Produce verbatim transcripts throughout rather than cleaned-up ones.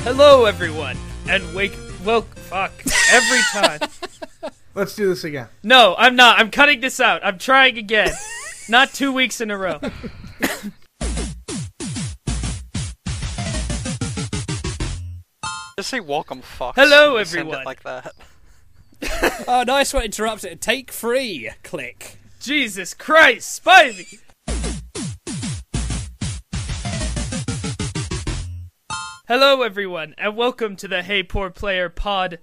Hello, everyone, and wake. Well, fuck. Every time. Let's do this again. No, I'm not. I'm cutting this out. I'm trying again. Not two weeks in a row. Just say welcome, fucks. Hello, Just send everyone. it like that. Oh, nice one, interrupted. Take three. Click. Jesus Christ, Spivey! Hello, everyone, and welcome to the Hey Poor Player Pod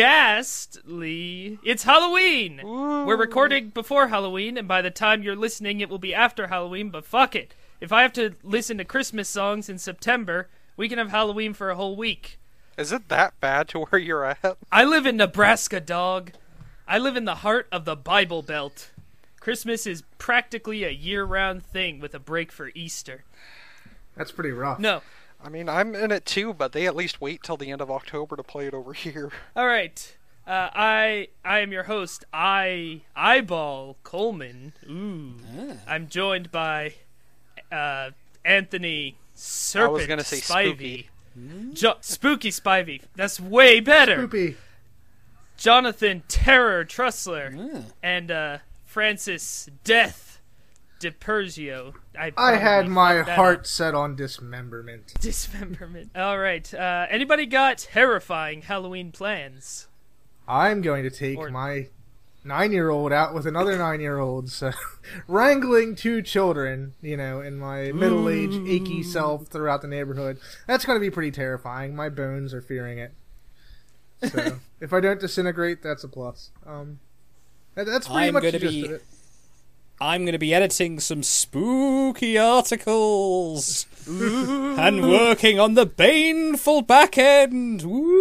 Ghastly. It's Halloween! Ooh. We're recording before Halloween, and by the time you're listening, it will be after Halloween, but fuck it. If I have to listen to Christmas songs in September, we can have Halloween for a whole week. Is it that bad to where you're at? I live in Nebraska, dog. I live in the heart of the Bible Belt. Christmas is practically a year-round thing with a break for Easter. That's pretty rough. No. I mean, I'm in it too, but they at least wait till the end of October to play it over here. All right. Uh, I I am your host, I Eyeball Coleman. Ooh. Ah. I'm joined by uh, Anthony Serpent I was gonna say Spivey. Spooky. Jo- Spooky Spivey. That's way better. Spoopy. Jonathan Terror Trussler Ah. and uh, Francis Death DiPerzio. I, I had probably my fucked that heart up. set on dismemberment. Dismemberment. All right. Uh, anybody got terrifying Halloween plans? I'm going to take Or- my nine-year-old out with another nine-year-old, so wrangling two children, you know, in my middle-aged, achy self throughout the neighborhood. That's going to be pretty terrifying. My bones are fearing it. So, if I don't disintegrate, that's a plus. Um, that, that's pretty I'm much gonna the gist be- of it. I'm going to be editing some spooky articles and working on the baneful back end.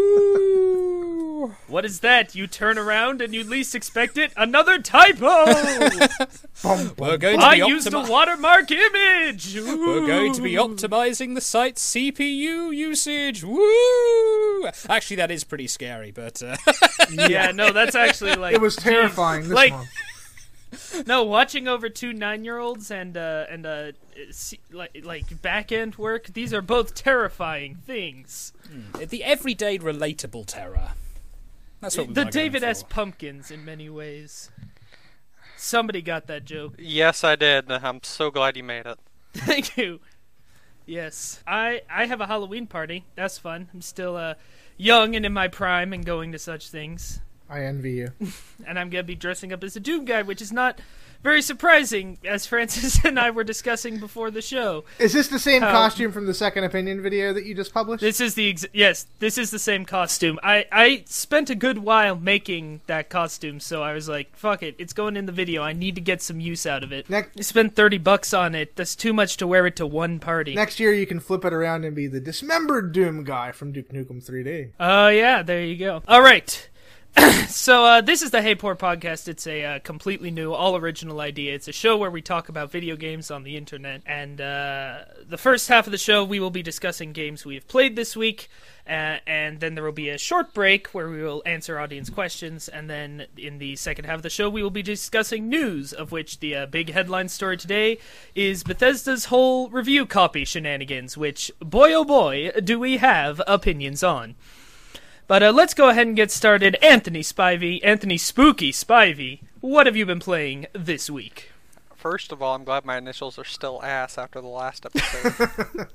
Woo! What is that? You turn around and you least expect it. Another typo! Bum, We're bum. going to I be used a optimi- watermark image! We're going to be optimizing the site's C P U usage. Woo! Actually, that is pretty scary, but uh, Yeah, no, that's actually like... It was terrifying this Like- month. No, watching over two nine-year-olds and, uh, and, uh, see, like, like, back-end work, these are both terrifying things. the everyday relatable terror. That's what we The were going David for. S. Pumpkins, in many ways. Somebody got that joke. Yes, I did. I'm so glad you made it. Thank you. Yes. I, I have a Halloween party. That's fun. I'm still uh, young and in my prime and going to such things. I envy you. And I'm going to be dressing up as a Doom guy, which is not very surprising, as Francis and I were discussing before the show. Is this the same How- costume from the Second Opinion video that you just published? This is the ex- yes, this is the same costume. I, I spent a good while making that costume, so I was like, fuck it, it's going in the video. I need to get some use out of it. Next- I spent thirty bucks on it. That's too much to wear it to one party. Next year you can flip it around and be the dismembered Doom guy from Duke Nukem three D. Oh, yeah, there you go. All right. So, uh, this is the Hey Poor Podcast. It's a uh, completely new, all-original idea. It's a show where we talk about video games on the internet. And uh, the first half of the show, we will be discussing games we have played this week. Uh, and then there will be a short break where we will answer audience questions. And then in the second half of the show, we will be discussing news, of which the uh, big headline story today is Bethesda's whole review copy shenanigans, which, boy oh boy, do we have opinions on. But uh, let's go ahead and get started. Anthony Spivey, Anthony Spooky Spivey, what have you been playing this week? First of all, I'm glad my initials are still ass after the last episode.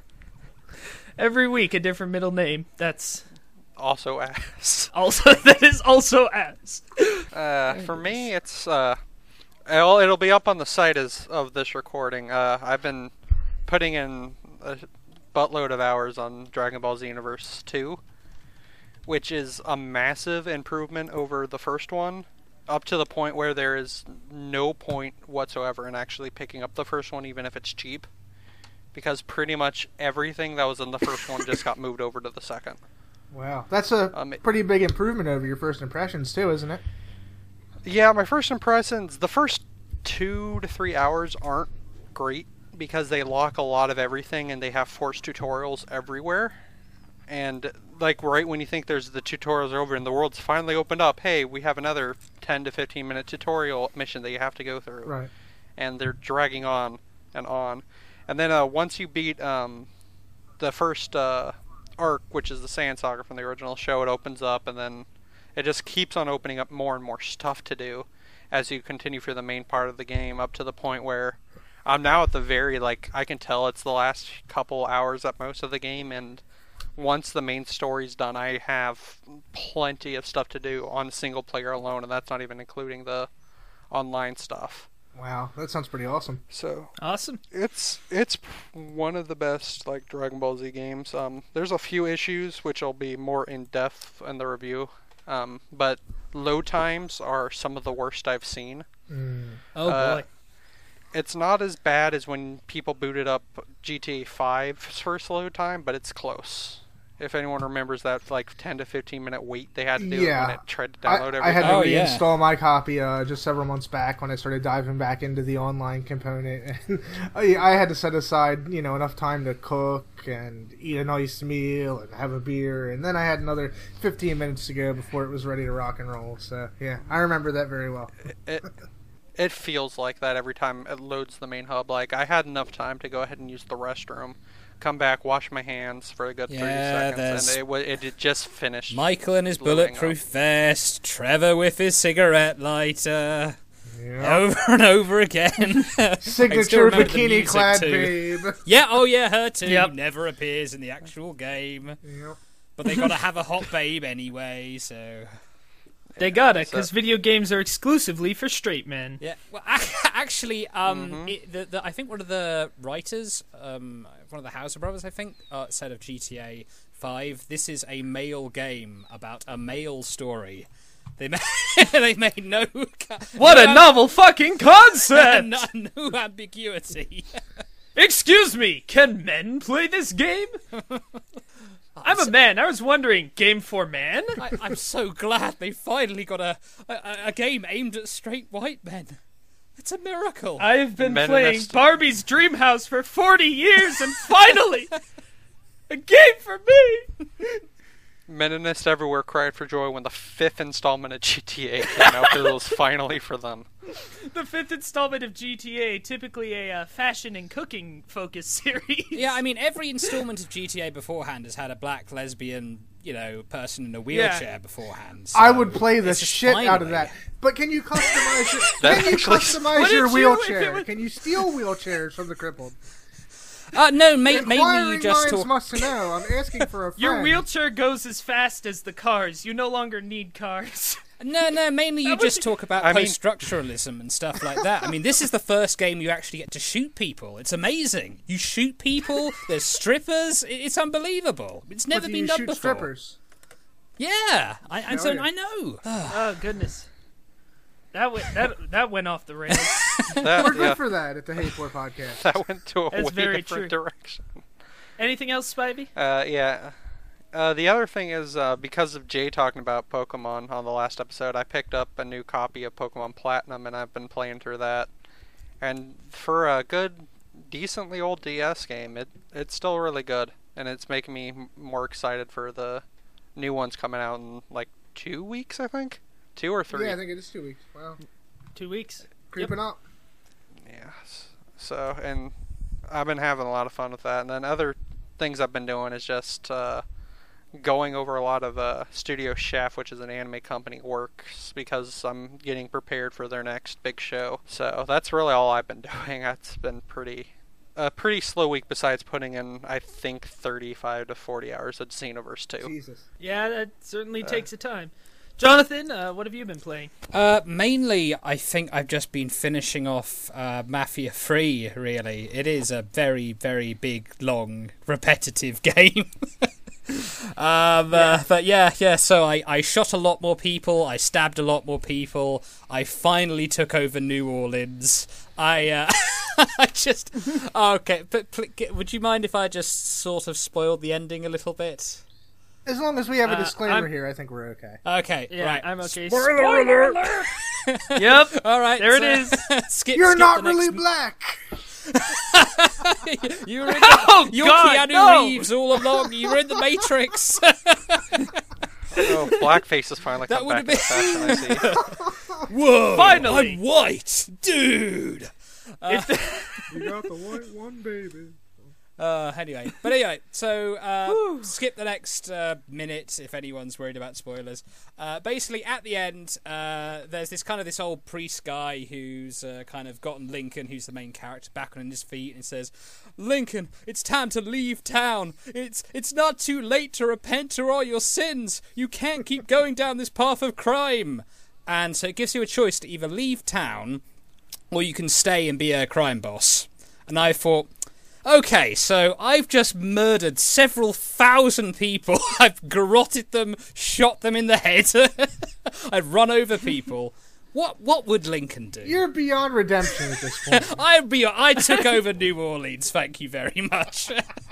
Every week a different middle name. That's Also ass. also that is also ass. Uh, for me, it's uh, it'll, it'll be up on the site as of this recording. Uh, I've been putting in a buttload of hours on Dragon Ball Xenoverse two, which is a massive improvement over the first one, up to the point where there is no point whatsoever in actually picking up the first one, even if it's cheap, because pretty much everything that was in the first one just got moved over to the second. Wow. That's a Um, pretty big improvement over your first impressions, too, isn't it? Yeah, my first impressions, the first two to three hours aren't great, because they lock a lot of everything and they have forced tutorials everywhere. And, like, right when you think there's the tutorials are over and the world's finally opened up, hey, we have another ten to fifteen minute tutorial mission that you have to go through. Right. And they're dragging on and on. And then uh, once you beat um, the first uh, arc, which is the Sand Saga from the original show, it opens up, and then it just keeps on opening up more and more stuff to do as you continue through the main part of the game, up to the point where I'm now at the very, like, I can tell it's the last couple hours at most of the game, and once the main story's done, I have plenty of stuff to do on single player alone, and that's not even including the online stuff. Wow, that sounds pretty awesome. So Awesome. it's it's one of the best like Dragon Ball Z games. Um, there's a few issues which will be more in depth in the review, um, but load times are some of the worst I've seen. Mm. Oh Uh, boy. It's not as bad as when people booted up G T A five's first load time, but it's close. If anyone remembers that like ten to fifteen minute wait they had to do Yeah. when it tried to I, download I had everything. to Oh, yeah. reinstall my copy uh, just several months back when I started diving back into the online component. And I, I had to set aside, you know, enough time to cook and eat a nice meal and have a beer, and then I had another fifteen minutes to go before it was ready to rock and roll. So yeah, I remember that very well. It, it feels like that every time it loads the main hub. Like, I had enough time to go ahead and use the restroom, come back, wash my hands for a good Yeah, thirty seconds, there's- and it, wa- it had just finished. Michael in his loading bulletproof vest, Trevor with his cigarette lighter, Yeah. over and over again. I still Signature remember the bikini music clad too. babe. Yeah, oh yeah, her too. Yep. Never appears in the actual game, Yep. but they gotta have a hot babe anyway, so... They gotta, so- because video games are exclusively for straight men. Yeah, well, actually, um, Mhm. it, the, the, I think one of the writers, um, one of the Hauser brothers, I think, uh, said of G T A five, this is a male game about a male story. They made, they made no... What no a novel fucking concept! no, no ambiguity. Excuse me, can men play this game? I'm a man. I was wondering, game for man? I, I'm so glad they finally got a, a a game aimed at straight white men. It's a miracle. I've been Men in playing this- Barbie's Dreamhouse for forty years, and finally, a game for me! Meninists everywhere cried for joy when the fifth installment of G T A came out, because it was finally for them. The fifth installment of G T A, typically a uh, fashion and cooking focused series. Yeah, I mean, every installment of G T A beforehand has had a black lesbian, you know, person in a wheelchair Yeah. beforehand. So I would play the it's just shit out of finally- that. But can you customize your, That can you actually- customize What your if you- if it wheelchair? was- Can you steal wheelchairs from the crippled? Uh, no, ma- mainly Inquiring you just minds talk. must know. I'm asking for a friend. Your wheelchair goes as fast as the cars. You no longer need cars. No, no, mainly you That was- just talk about I mean- post-structuralism and stuff like that. I mean, this is the first game you actually get to shoot people. It's amazing. You shoot people. There's strippers. it- It's unbelievable. It's But never do been you done shoot before. strippers? Yeah, I, I, Hell so, yeah. I know. Oh goodness, that went that that went off the rails. That, We're good yeah, for that at the Hate War podcast. that went to a That's way very different true. direction. Anything else, Spivey? Uh, yeah. Uh, the other thing is, uh, because of Jay talking about Pokemon on the last episode, I picked up a new copy of Pokemon Platinum, and I've been playing through that. And for a good, decently old D S game, it it's still really good, and it's making me m- more excited for the new ones coming out in like two weeks, I think, two or three. Yeah, I think it is two weeks. Wow, Two weeks. creeping up. Yes. So, and I've been having a lot of fun with that. And then other things I've been doing is just uh, going over a lot of uh, Studio Chef, which is an anime company, works because I'm getting prepared for their next big show. So that's really all I've been doing. That's been pretty a pretty slow week. Besides putting in, I think, thirty-five to forty hours of Xenoverse two. Jesus. Yeah, that certainly takes a time. Jonathan, uh, what have you been playing? Uh, mainly, I think I've just been finishing off uh, Mafia three, really. It is a very, very big, long, repetitive game. um, uh, but yeah, yeah, so I, I shot a lot more people, I stabbed a lot more people, I finally took over New Orleans. I, uh, I just... Okay, but pl- would you mind if I just sort of spoiled the ending a little bit? As long as we have a Uh, disclaimer I'm- here, I think we're okay. Okay, Yeah, right. I'm okay. Spoiler alert! Yep. All right, There it so- is. skip, You're skip not the next really m- black. You're in the, Oh, you're God, Keanu no! Reeves all along. You're in the Matrix. Oh, blackface has finally That come would back have to the fashion, I see. Whoa! Finally! I'm white, dude. If the- You got the white one, baby. Uh, anyway, but anyway, so uh, skip the next uh, minute if anyone's worried about spoilers. Uh, basically, at the end, uh, there's this kind of this old priest guy who's uh, kind of gotten Lincoln, who's the main character, back on his feet, and says, "Lincoln, it's time to leave town. It's it's not too late to repent of all your sins. You can't keep going down this path of crime." And so it gives you a choice to either leave town or you can stay and be a crime boss. And I thought, okay, so I've just murdered several thousand people. I've garroted them, shot them in the head. I've run over people. What what would Lincoln do? You're beyond redemption at this point. I'd be. I took over New Orleans. Thank you very much.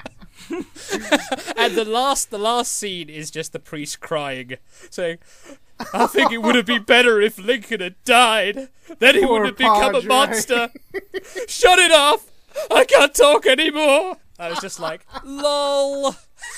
And the last the last scene is just the priest crying, saying, "I think it would have been better if Lincoln had died. Then he Poor would have become a Padre. monster. Shut it off. I can't talk anymore." I was just like, lol.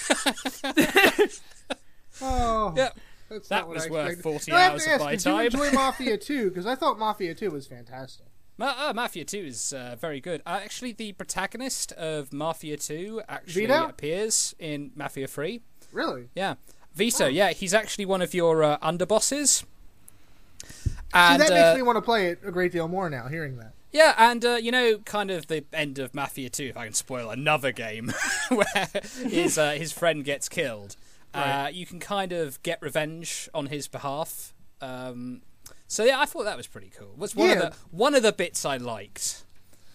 Oh, Yeah, that's that not what was I worth expected. forty No, I have hours to of ask, my did time. you enjoy Mafia two? Because I thought Mafia two was fantastic. Ma- uh, Mafia two is uh, very good. Uh, actually, the protagonist of Mafia two actually Vito? appears in Mafia three. Really? Yeah. Vito, yeah, he's actually one of your uh, underbosses. See, And, that uh, makes me want to play it a great deal more now, hearing that. yeah, and, uh, you know, kind of the end of Mafia two, if I can spoil another game, where his, uh, his friend gets killed. Right. Uh, you can kind of get revenge on his behalf. Um, so, yeah, I thought that was pretty cool. It was one, Yeah. of the, one of the bits I liked.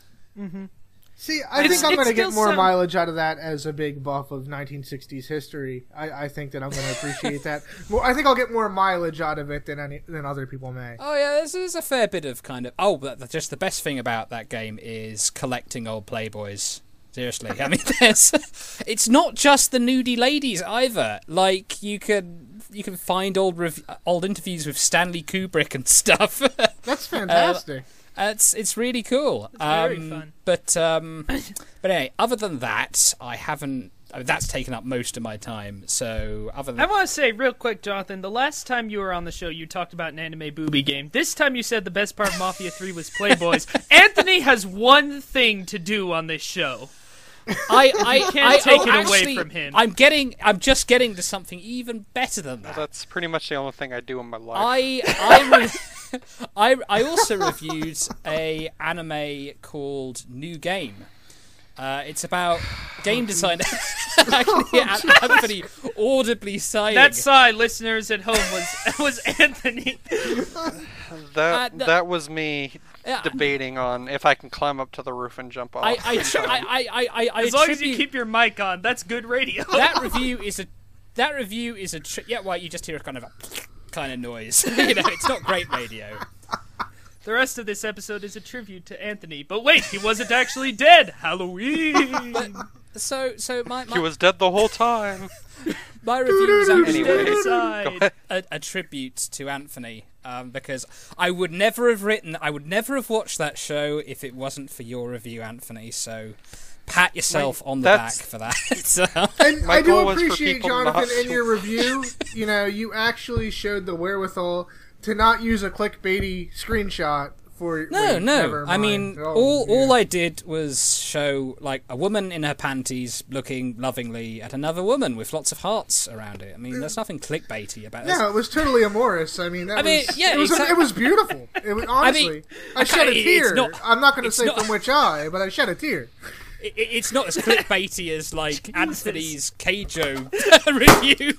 See, I It's- think I'm it going to still get more sound- mileage out of that as a big buff of nineteen sixties history. I, I think that I'm going to appreciate that. More, I think I'll get more mileage out of it than any than other people may. Oh yeah, there's, there's a fair bit of kind of. Oh, but just the best thing about that game is collecting old Playboys. Seriously, I mean, there's. It's not just the nudie ladies either. Like you can you can find old rev- old interviews with Stanley Kubrick and stuff. That's fantastic. It's it's really cool. It's very Um, fun. But um, but anyway, other than that, I haven't. I mean, that's taken up most of my time. So other than I want to say real quick, Jonathan, the last time you were on the show, you talked about an anime booby game. This time you said the best part of Mafia three was Playboys. Anthony has one thing to do on this show. I, I can't I, take oh, it away actually, from him. I'm getting. I'm just getting to something even better than that. That's pretty much the only thing I do in my life. I I, re- I I also reviewed a anime called New Game. Uh, it's about game design. Actually, An- Anthony audibly sighing. That sigh, listeners at home, was was Anthony. that uh, no- that was me Yeah. debating on if I can climb up to the roof and jump off. I I, tri- I, I, I, I As long as you attribute- keep your mic on, that's good radio. that review is a that review is a tri- yeah. Well, you just hear a kind of a kind of noise. You know, it's not great radio. The rest of this episode is a tribute to Anthony. But wait, he wasn't actually dead. Halloween. So so my my, he was dead the whole time. my review is actually Anyway, go Inside. ahead. a, a tribute to Anthony, um, because I would never have written, I would never have watched that show if it wasn't for your review, Anthony. So pat yourself on the back that's- for that. And My I do goal was for appreciate, people Jonathan, not in to- your review, you know, you actually showed the wherewithal to not use a clickbaity screenshot for. No, wait, no. never I mind. mean, Oh, all yeah. all I did was show like a woman in her panties looking lovingly at another woman with lots of hearts around it. I mean, there's nothing clickbaity about this. No, it was totally amorous. I mean, that I mean, was, yeah, it was, exactly. it was beautiful. It was honestly. I, I shed a can't- tear. it's not- I'm not going to it's say not- from which eye, but I shed a tear. It, it's not as clickbaity as like Anthony's Keijo review.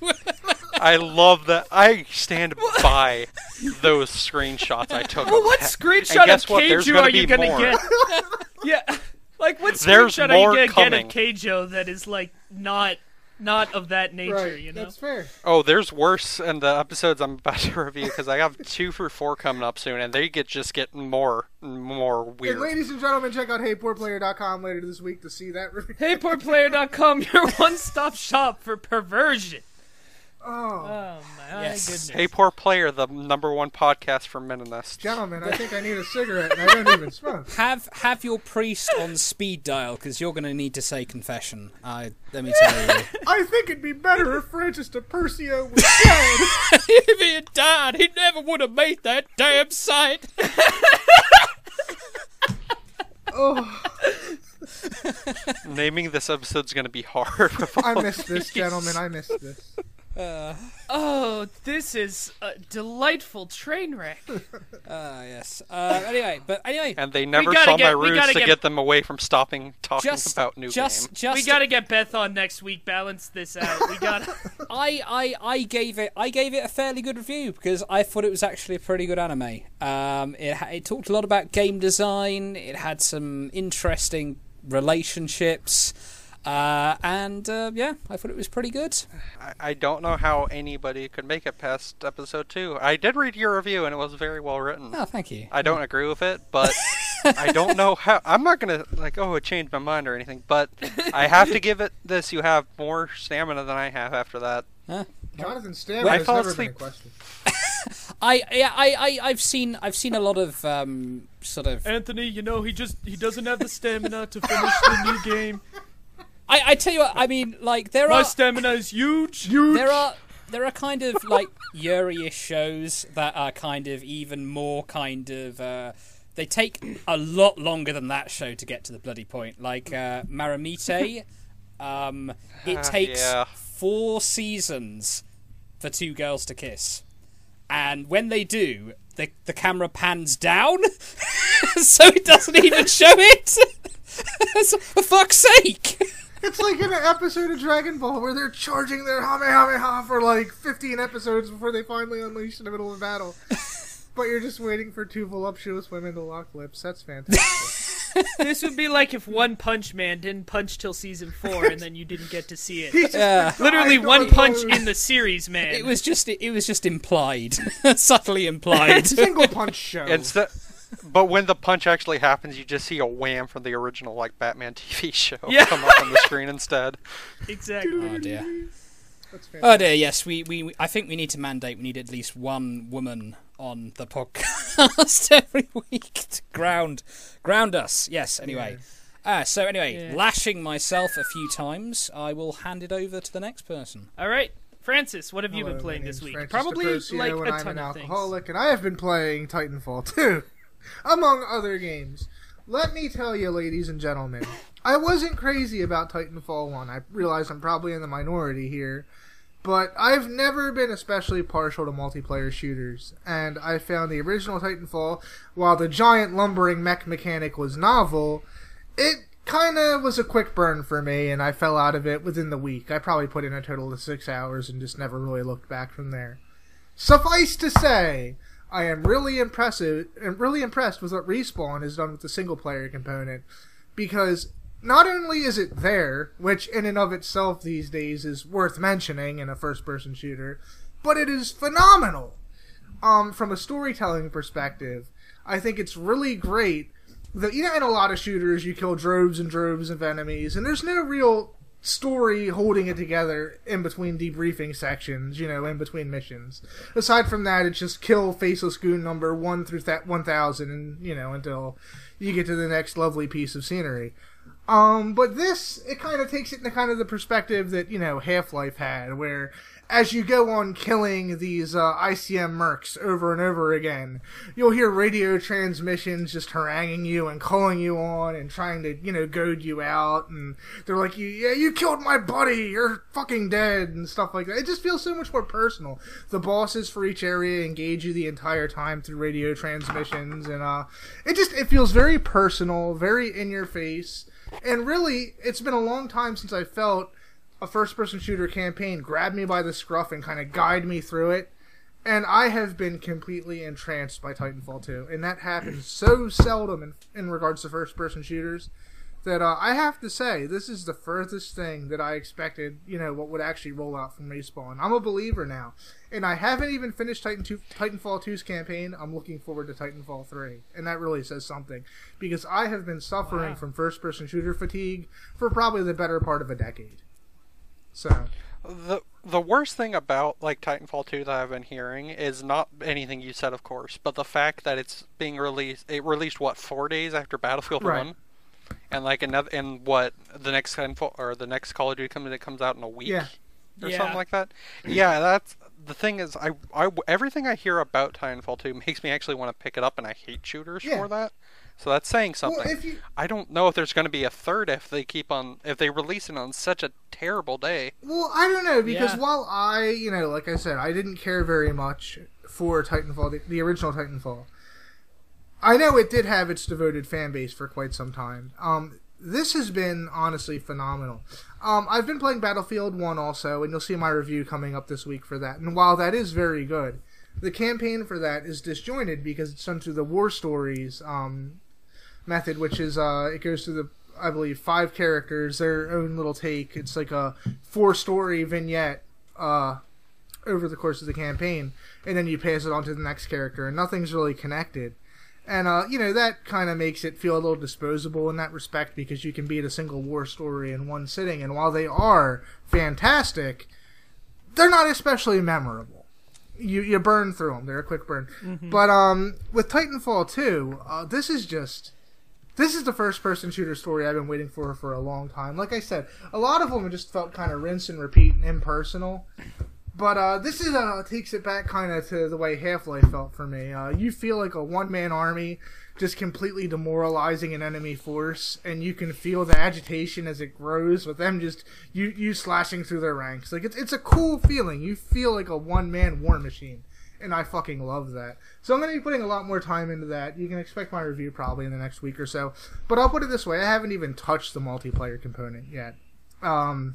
I love that. I stand by those screenshots I took. Well, of what that. screenshot And guess of what? There's Keijo gonna are you be gonna more. get? Yeah, like what There's screenshot are you more gonna coming. get of Keijo that is like not not of that nature? Right, You know. that's fair. Oh, there's worse in the episodes I'm about to review because I have two for four coming up soon, and they get just get more and more weird. And ladies and gentlemen, check out hey poor player dot com later this week to see that review. hey poor player dot com, your one-stop shop for perversion. Oh, Oh my Yes. goodness. Hey, Poor Player, the number one podcast for Meninists. gentlemen, I think I need a cigarette, and I don't even smoke. have have your priest on speed dial because you're going to need to say confession. I let me tell you. I think it'd be better if Francis DePercio was dead. If he had died, he never would have made that damn sight. Oh, Naming this episode's gonna be hard. I missed this, gentlemen. I missed this. Uh, Oh, this is a delightful train wreck. uh, yes. Uh, anyway, but anyway, And they never gotta saw get- my we roots gotta to get- get them away from stopping talking just about new just game. just We gotta get Beth on next week. Balance this out. We gotta. I, I, I gave it I gave it a fairly good review because I thought it was actually a pretty good anime. Um, it ha- it talked a lot about game design. It had some interesting relationships, uh, and uh, yeah, I thought it was pretty good. I, I don't know how anybody could make it past episode two. I did read your review and it was very well written. Oh, thank you. I don't agree with it, but I don't know how. I'm not gonna like, oh, it changed my mind or anything. But I have to give it this. You have more stamina than I have after that. Huh? Jonathan Stammer I has fell never asleep. been a question. I, yeah, I, I, I've seen I've seen a lot of um, sort of. Anthony, you know he just he doesn't have the stamina to finish the new game. I, I tell you what, I mean, like there My are stamina is huge. there are there are kind of like Yuri-ish shows that are kind of even more kind of uh, they take a lot longer than that show to get to the bloody point. Like uh, Maramite, um, it Ah, takes yeah. four seasons for two girls to kiss, and when they do, the the camera pans down, so it doesn't even show it. So, for fuck's sake! It's like in an episode of Dragon Ball where they're charging their Kamehameha for like fifteen episodes before they finally unleash in the middle of battle. But you're just waiting for two voluptuous women to lock lips. That's fantastic. This would be like if One Punch Man didn't punch till season four, and then you didn't get to see it. He's just Yeah. Literally dying one on punch those. in the series, man. It was just it was just implied, subtly implied. Single punch show. Instead, but when the punch actually happens, you just see a wham from the original like Batman T V show Yeah. come up on the screen instead. exactly. Oh dear. That's fantastic. Oh dear. Yes, we, we we- I think we need to mandate. We need at least one woman on the podcast every week to ground ground us. Yes. Anyway. Ah. So anyway, Yeah. lashing myself a few times, I will hand it over to the next person. All right, Francis, what have you Hello, been playing my this name's week? Francis Probably DeProcio, like and a I'm ton an of things. alcoholic, and I have been playing Titanfall two, among other games. Let me tell you, ladies and gentlemen, I wasn't crazy about Titanfall one. I realize I'm probably in the minority here, but I've never been especially partial to multiplayer shooters, and I found the original Titanfall, while the giant lumbering mech mechanic was novel, it kind of was a quick burn for me, and I fell out of it within the week. I probably put in a total of six hours and just never really looked back from there. Suffice to say, I am really impressive, I'm really impressed with what Respawn has done with the single-player component, because not only is it there, which in and of itself these days is worth mentioning in a first-person shooter, but it is phenomenal. Um, from a storytelling perspective, I think it's really great that, you know, in a lot of shooters you kill droves and droves of enemies, and there's no real story holding it together in between debriefing sections, you know, in between missions. Aside from that, it's just kill faceless goon number one through that one thousand, and, you know, until you get to the next lovely piece of scenery. Um, but this, it kind of takes it into kind of the perspective that, you know, Half-Life had, where as you go on killing these uh, I C M mercs over and over again, you'll hear radio transmissions just haranguing you and calling you on and trying to, you know, goad you out, and they're like, yeah, you killed my buddy, you're fucking dead, and stuff like that. It just feels so much more personal. The bosses for each area engage you the entire time through radio transmissions, and uh, it just, it feels very personal, very in your face, and really, it's been a long time since I felt a first-person shooter campaign grab me by the scruff and kind of guide me through it, and I have been completely entranced by Titanfall two, and that happens so seldom in, in regards to first-person shooters that uh, I have to say, this is the furthest thing that I expected, you know, what would actually roll out from Respawn. I'm a believer now, and I haven't even finished Titan two, Titanfall two's campaign. I'm looking forward to Titanfall three, and that really says something, because I have been suffering Wow. from first-person shooter fatigue for probably the better part of a decade. So, The the worst thing about like Titanfall two that I've been hearing is not anything you said, of course, but the fact that it's being released. It released what four days after Battlefield Right. one, and like another, and what the next Titanfall or the next Call of Duty comes it comes out in a week, Yeah. or Yeah. something like that. Yeah, that's the thing is I, I everything I hear about Titanfall two makes me actually want to pick it up, and I hate shooters Yeah. for that. So that's saying something. Well, if you, I don't know if there's going to be a third if they keep on if they release it on such a terrible day. well, I don't know, because Yeah. while I, you know, like I said, I didn't care very much for Titanfall, the, the original Titanfall. I know it did have its devoted fan base for quite some time. Um, this has been honestly phenomenal. Um, I've been playing Battlefield one also, and you'll see my review coming up this week for that. And while that is very good, the campaign for that is disjointed because it's done through the War Stories um, method, which is uh, it goes through the, I believe, five characters, their own little take. It's like a four-story vignette uh, over the course of the campaign, and then you pass it on to the next character, and nothing's really connected. And, uh, you know, that kind of makes it feel a little disposable in that respect because you can beat a single war story in one sitting. And while they are fantastic, they're not especially memorable. You you burn through them. They're a quick burn. Mm-hmm. But um, with Titanfall two, uh, this is just... This is the first-person shooter story I've been waiting for for a long time. Like I said, a lot of them just felt kind of rinse and repeat and impersonal. But uh, this is uh, takes it back kind of to the way Half-Life felt for me. Uh, you feel like a one-man army just completely demoralizing an enemy force, and you can feel the agitation as it grows with them just you you slashing through their ranks. Like it's it's a cool feeling. You feel like a one-man war machine, and I fucking love that. So I'm going to be putting a lot more time into that. You can expect my review probably in the next week or so. But I'll put it this way: I haven't even touched the multiplayer component yet. Um,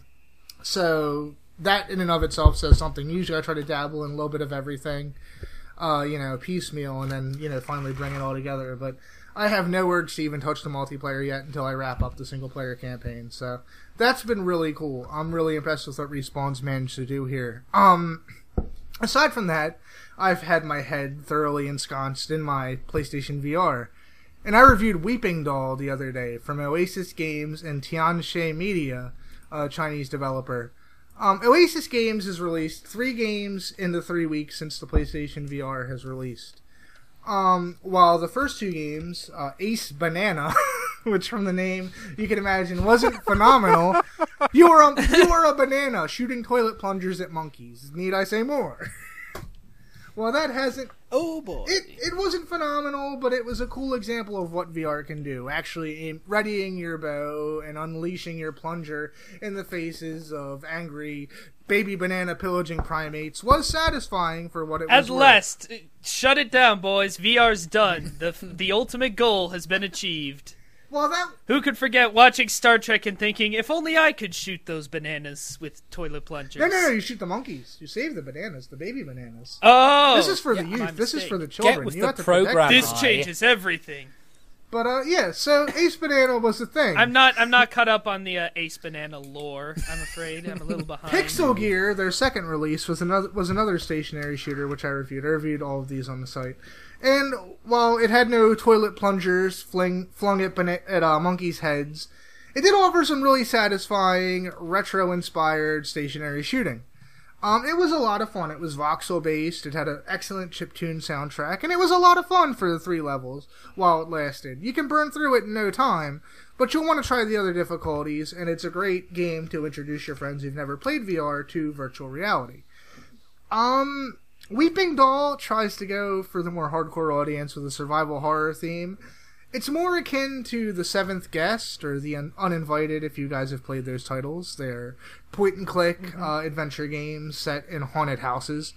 so. That in and of itself says something. Usually I try to dabble in a little bit of everything, uh, you know, piecemeal, and then, you know, finally bring it all together. But I have no urge to even touch the multiplayer yet until I wrap up the single-player campaign. So that's been really cool. I'm really impressed with what Respawn's managed to do here. Um, aside from that, I've had my head thoroughly ensconced in my PlayStation V R. And I reviewed Weeping Doll the other day from Oasis Games and Tianxia Media, a Chinese developer. Um, Oasis Games has released three games in the three weeks since the PlayStation V R has released. Um, while the first two games, uh, Ace Banana, which from the name you can imagine wasn't phenomenal, you were a, you were a banana shooting toilet plungers at monkeys. Need I say more? Well, that hasn't... Oh, boy. It, it wasn't phenomenal, but it was a cool example of what V R can do. Actually aim, readying your bow and unleashing your plunger in the faces of angry baby banana pillaging primates was satisfying for what it was At worth. last, shut it down, boys. V R's done. The the ultimate goal has been achieved. Well, that... Who could forget watching Star Trek and thinking, if only I could shoot those bananas with toilet plungers? No, no, no, you shoot the monkeys. You save the bananas, the baby bananas. Oh! This is for the my youth. This is mistake. for the children. Get with you the have to program. protect This them. Hi. changes everything. But, uh, yeah, so Ace Banana was the thing. I'm not I'm not caught up on the uh, Ace Banana lore, I'm afraid. I'm a little behind. Pixel Gear, their second release, was another was another stationary shooter, which I reviewed. I reviewed all of these on the site. And while it had no toilet plungers fling, flung at, bana- at uh, monkeys' heads, it did offer some really satisfying, retro-inspired stationary shooting. Um, it was a lot of fun. It was voxel-based, it had an excellent chiptune soundtrack, and it was a lot of fun for the three levels while it lasted. You can burn through it in no time, but you'll want to try the other difficulties, and it's a great game to introduce your friends who've never played V R to virtual reality. Um... Weeping Doll tries to go for the more hardcore audience with a survival horror theme. It's more akin to The Seventh Guest or The Un- Uninvited, if you guys have played those titles. They're point-and-click mm-hmm. uh, adventure games set in haunted houses.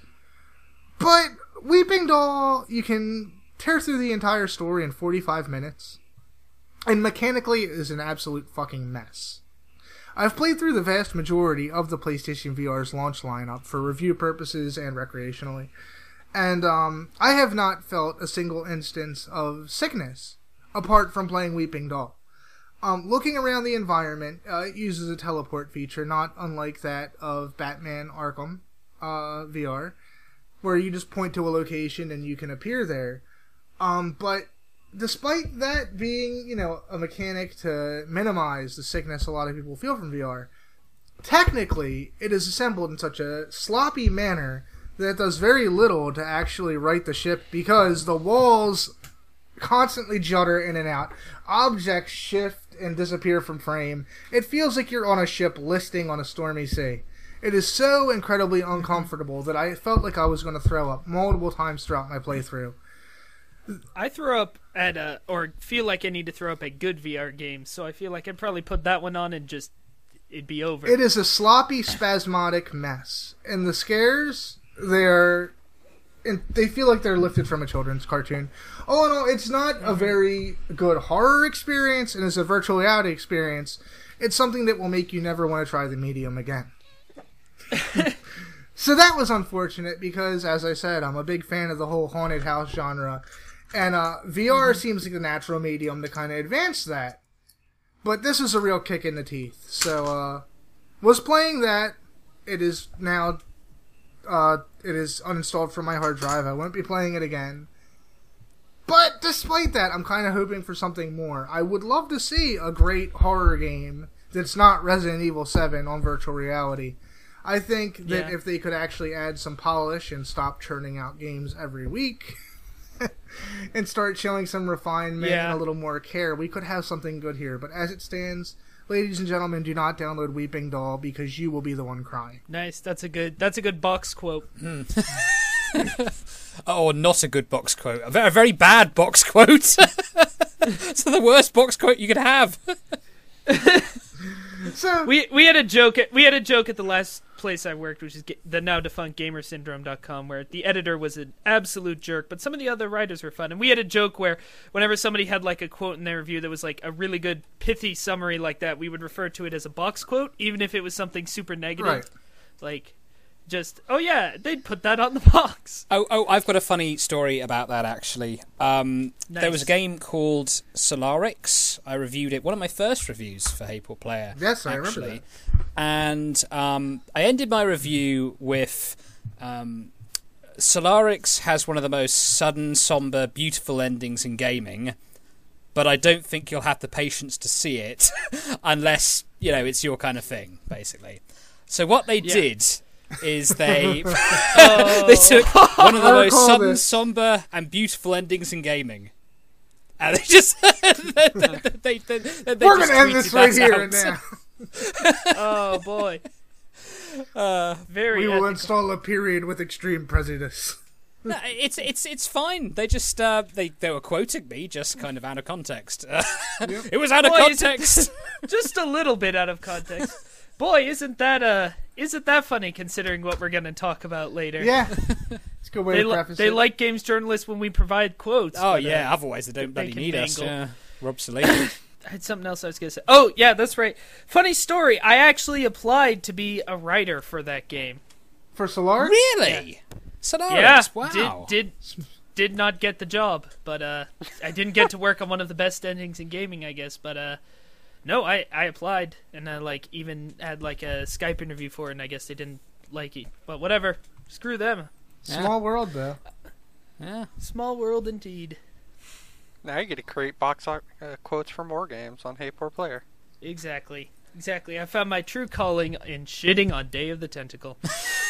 But Weeping Doll, you can tear through the entire story in forty-five minutes. And mechanically, it is an absolute fucking mess. I've played through the vast majority of the PlayStation V R's launch lineup for review purposes and recreationally, and um, I have not felt a single instance of sickness apart from playing Weeping Doll. Um, looking around the environment, uh, it uses a teleport feature, not unlike that of Batman Arkham uh, V R, where you just point to a location and you can appear there. Um, but despite that being, you know, a mechanic to minimize the sickness a lot of people feel from V R, technically it is assembled in such a sloppy manner that it does very little to actually right the ship because the walls constantly judder in and out. Objects shift and disappear from frame. It feels like you're on a ship listing on a stormy sea. It is so incredibly uncomfortable that I felt like I was going to throw up multiple times throughout my playthrough. I throw up at a, or feel like I need to throw up at good V R games, so I feel like I'd probably put that one on and just, it'd be over. It is a sloppy, spasmodic mess. And the scares, they're, and they feel like they're lifted from a children's cartoon. All in all, it's not a very good horror experience, and it's a virtual reality experience. It's something that will make you never want to try the medium again. So that was unfortunate because, as I said, I'm a big fan of the whole haunted house genre. And uh, V R mm-hmm. seems like the natural medium to kind of advance that. But this is a real kick in the teeth. So, uh, was playing that. It is now, uh, it is uninstalled from my hard drive. I won't be playing it again. But despite that, I'm kind of hoping for something more. I would love to see a great horror game that's not Resident Evil seven on virtual reality. I think that yeah. if they could actually add some polish and stop churning out games every week and start showing some refinement yeah. and a little more care, we could have something good here. But as it stands, ladies and gentlemen, do not download Weeping Doll because you will be the one crying. Nice. That's a good that's a good box quote. Mm. Oh, not a good box quote. A very, a very bad box quote. So the worst box quote you could have. So we we had a joke at, we had a joke at the last place I worked, which is the now defunct gamer syndrome dot com, where the editor was an absolute jerk, but some of the other writers were fun. And we had a joke where whenever somebody had like a quote in their review that was like a really good pithy summary like that, we would refer to it as a box quote, even if it was something super negative. Right. Like just, oh yeah, they'd put that on the box. Oh, oh, I've got a funny story about that, actually. Um, nice. There was a game called Solarix. I reviewed it, one of my first reviews for Hey Poor Player. Yes, I actually. remember that. And um, I ended my review with... Um, Solarix has one of the most sudden, somber, beautiful endings in gaming, but I don't think you'll have the patience to see it unless, you know, it's your kind of thing, basically. So what they yeah. did... is they oh. they took one of the most sudden, this. somber, and beautiful endings in gaming, and they just they, they, they, they, they we're just gonna end this right here and now. Oh boy! Uh, very. We will ethical. install a period with extreme prejudice. No, it's it's it's fine. They just uh, they they were quoting me just kind of out of context. Uh, Yep. It was out of Boy, context. Just a little bit out of context. Boy, isn't that uh isn't that funny considering what we're going to talk about later? Yeah, it's a good way They, to li- preface they it. like games journalists when we provide quotes. Oh but, yeah, uh, otherwise they don't they bloody can need us. mangle. Yeah. Rob Salini. I had something else I was going to say. Oh, yeah, that's right. Funny story. I actually applied to be a writer for that game. For Solar? Really? Solarix? Yeah. Wow. Did, did did not get the job, but uh, I didn't get to work on one of the best endings in gaming, I guess. But uh, no, I, I applied, and I like even had like a Skype interview for it, and I guess they didn't like it. But whatever. Screw them. Small world, though. Yeah. Small world indeed. Now you get to create box art, uh, quotes for more games on Hey Poor Player. Exactly. Exactly. I found my true calling in shitting on Day of the Tentacle.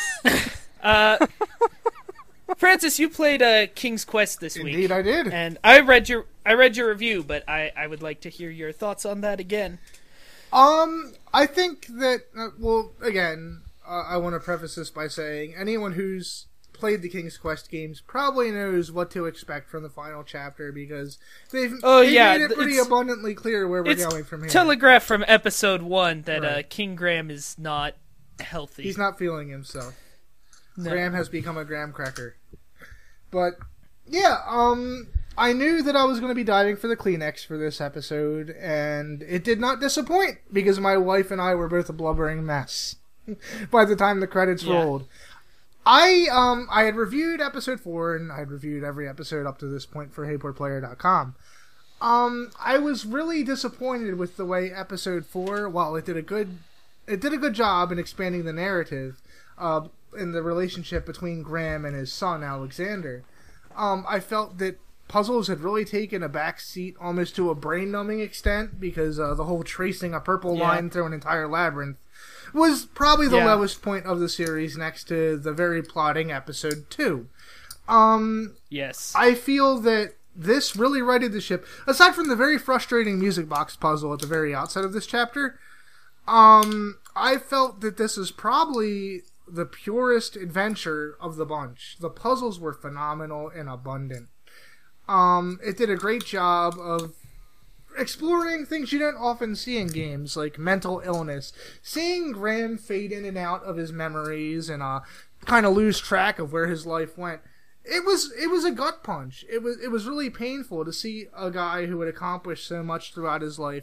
uh, Francis, you played uh, King's Quest this week. Indeed, I did. And I read your I read your review, but I, I would like to hear your thoughts on that again. Um, I think that, uh, well, again, uh, I want to preface this by saying anyone who's played the King's Quest games probably knows what to expect from the final chapter because they've, oh, they've yeah, made it pretty it's, abundantly clear where we're it's going from here. Telegraphed from episode one that Right. uh, King Graham is not healthy. He's not feeling himself. No. Graham has become a graham cracker. But, yeah, um, I knew that I was going to be diving for the Kleenex for this episode, and it did not disappoint, because my wife and I were both a blubbering mess by the time the credits Yeah. rolled. I, um, I had reviewed episode four, and I had reviewed every episode up to this point for hey poor player dot com. Um, I was really disappointed with the way episode four, while it did a good, it did a good job in expanding the narrative, uh, in the relationship between Graham and his son, Alexander. Um, I felt that puzzles had really taken a back seat almost to a brain-numbing extent because uh, the whole tracing a purple Yeah. line through an entire labyrinth was probably the Yeah. lowest point of the series next to the very plotting episode two. Um, Yes. I feel that this really righted the ship. Aside from the very frustrating music box puzzle at the very outset of this chapter, um, I felt that this is probably the purest adventure of the bunch. The puzzles were phenomenal and abundant. Um, it did a great job of exploring things you don't often see in games, like mental illness. Seeing Graham fade in and out of his memories and uh, kind of lose track of where his life went. It was it was a gut punch. It was it was really painful to see a guy who had accomplished so much throughout his life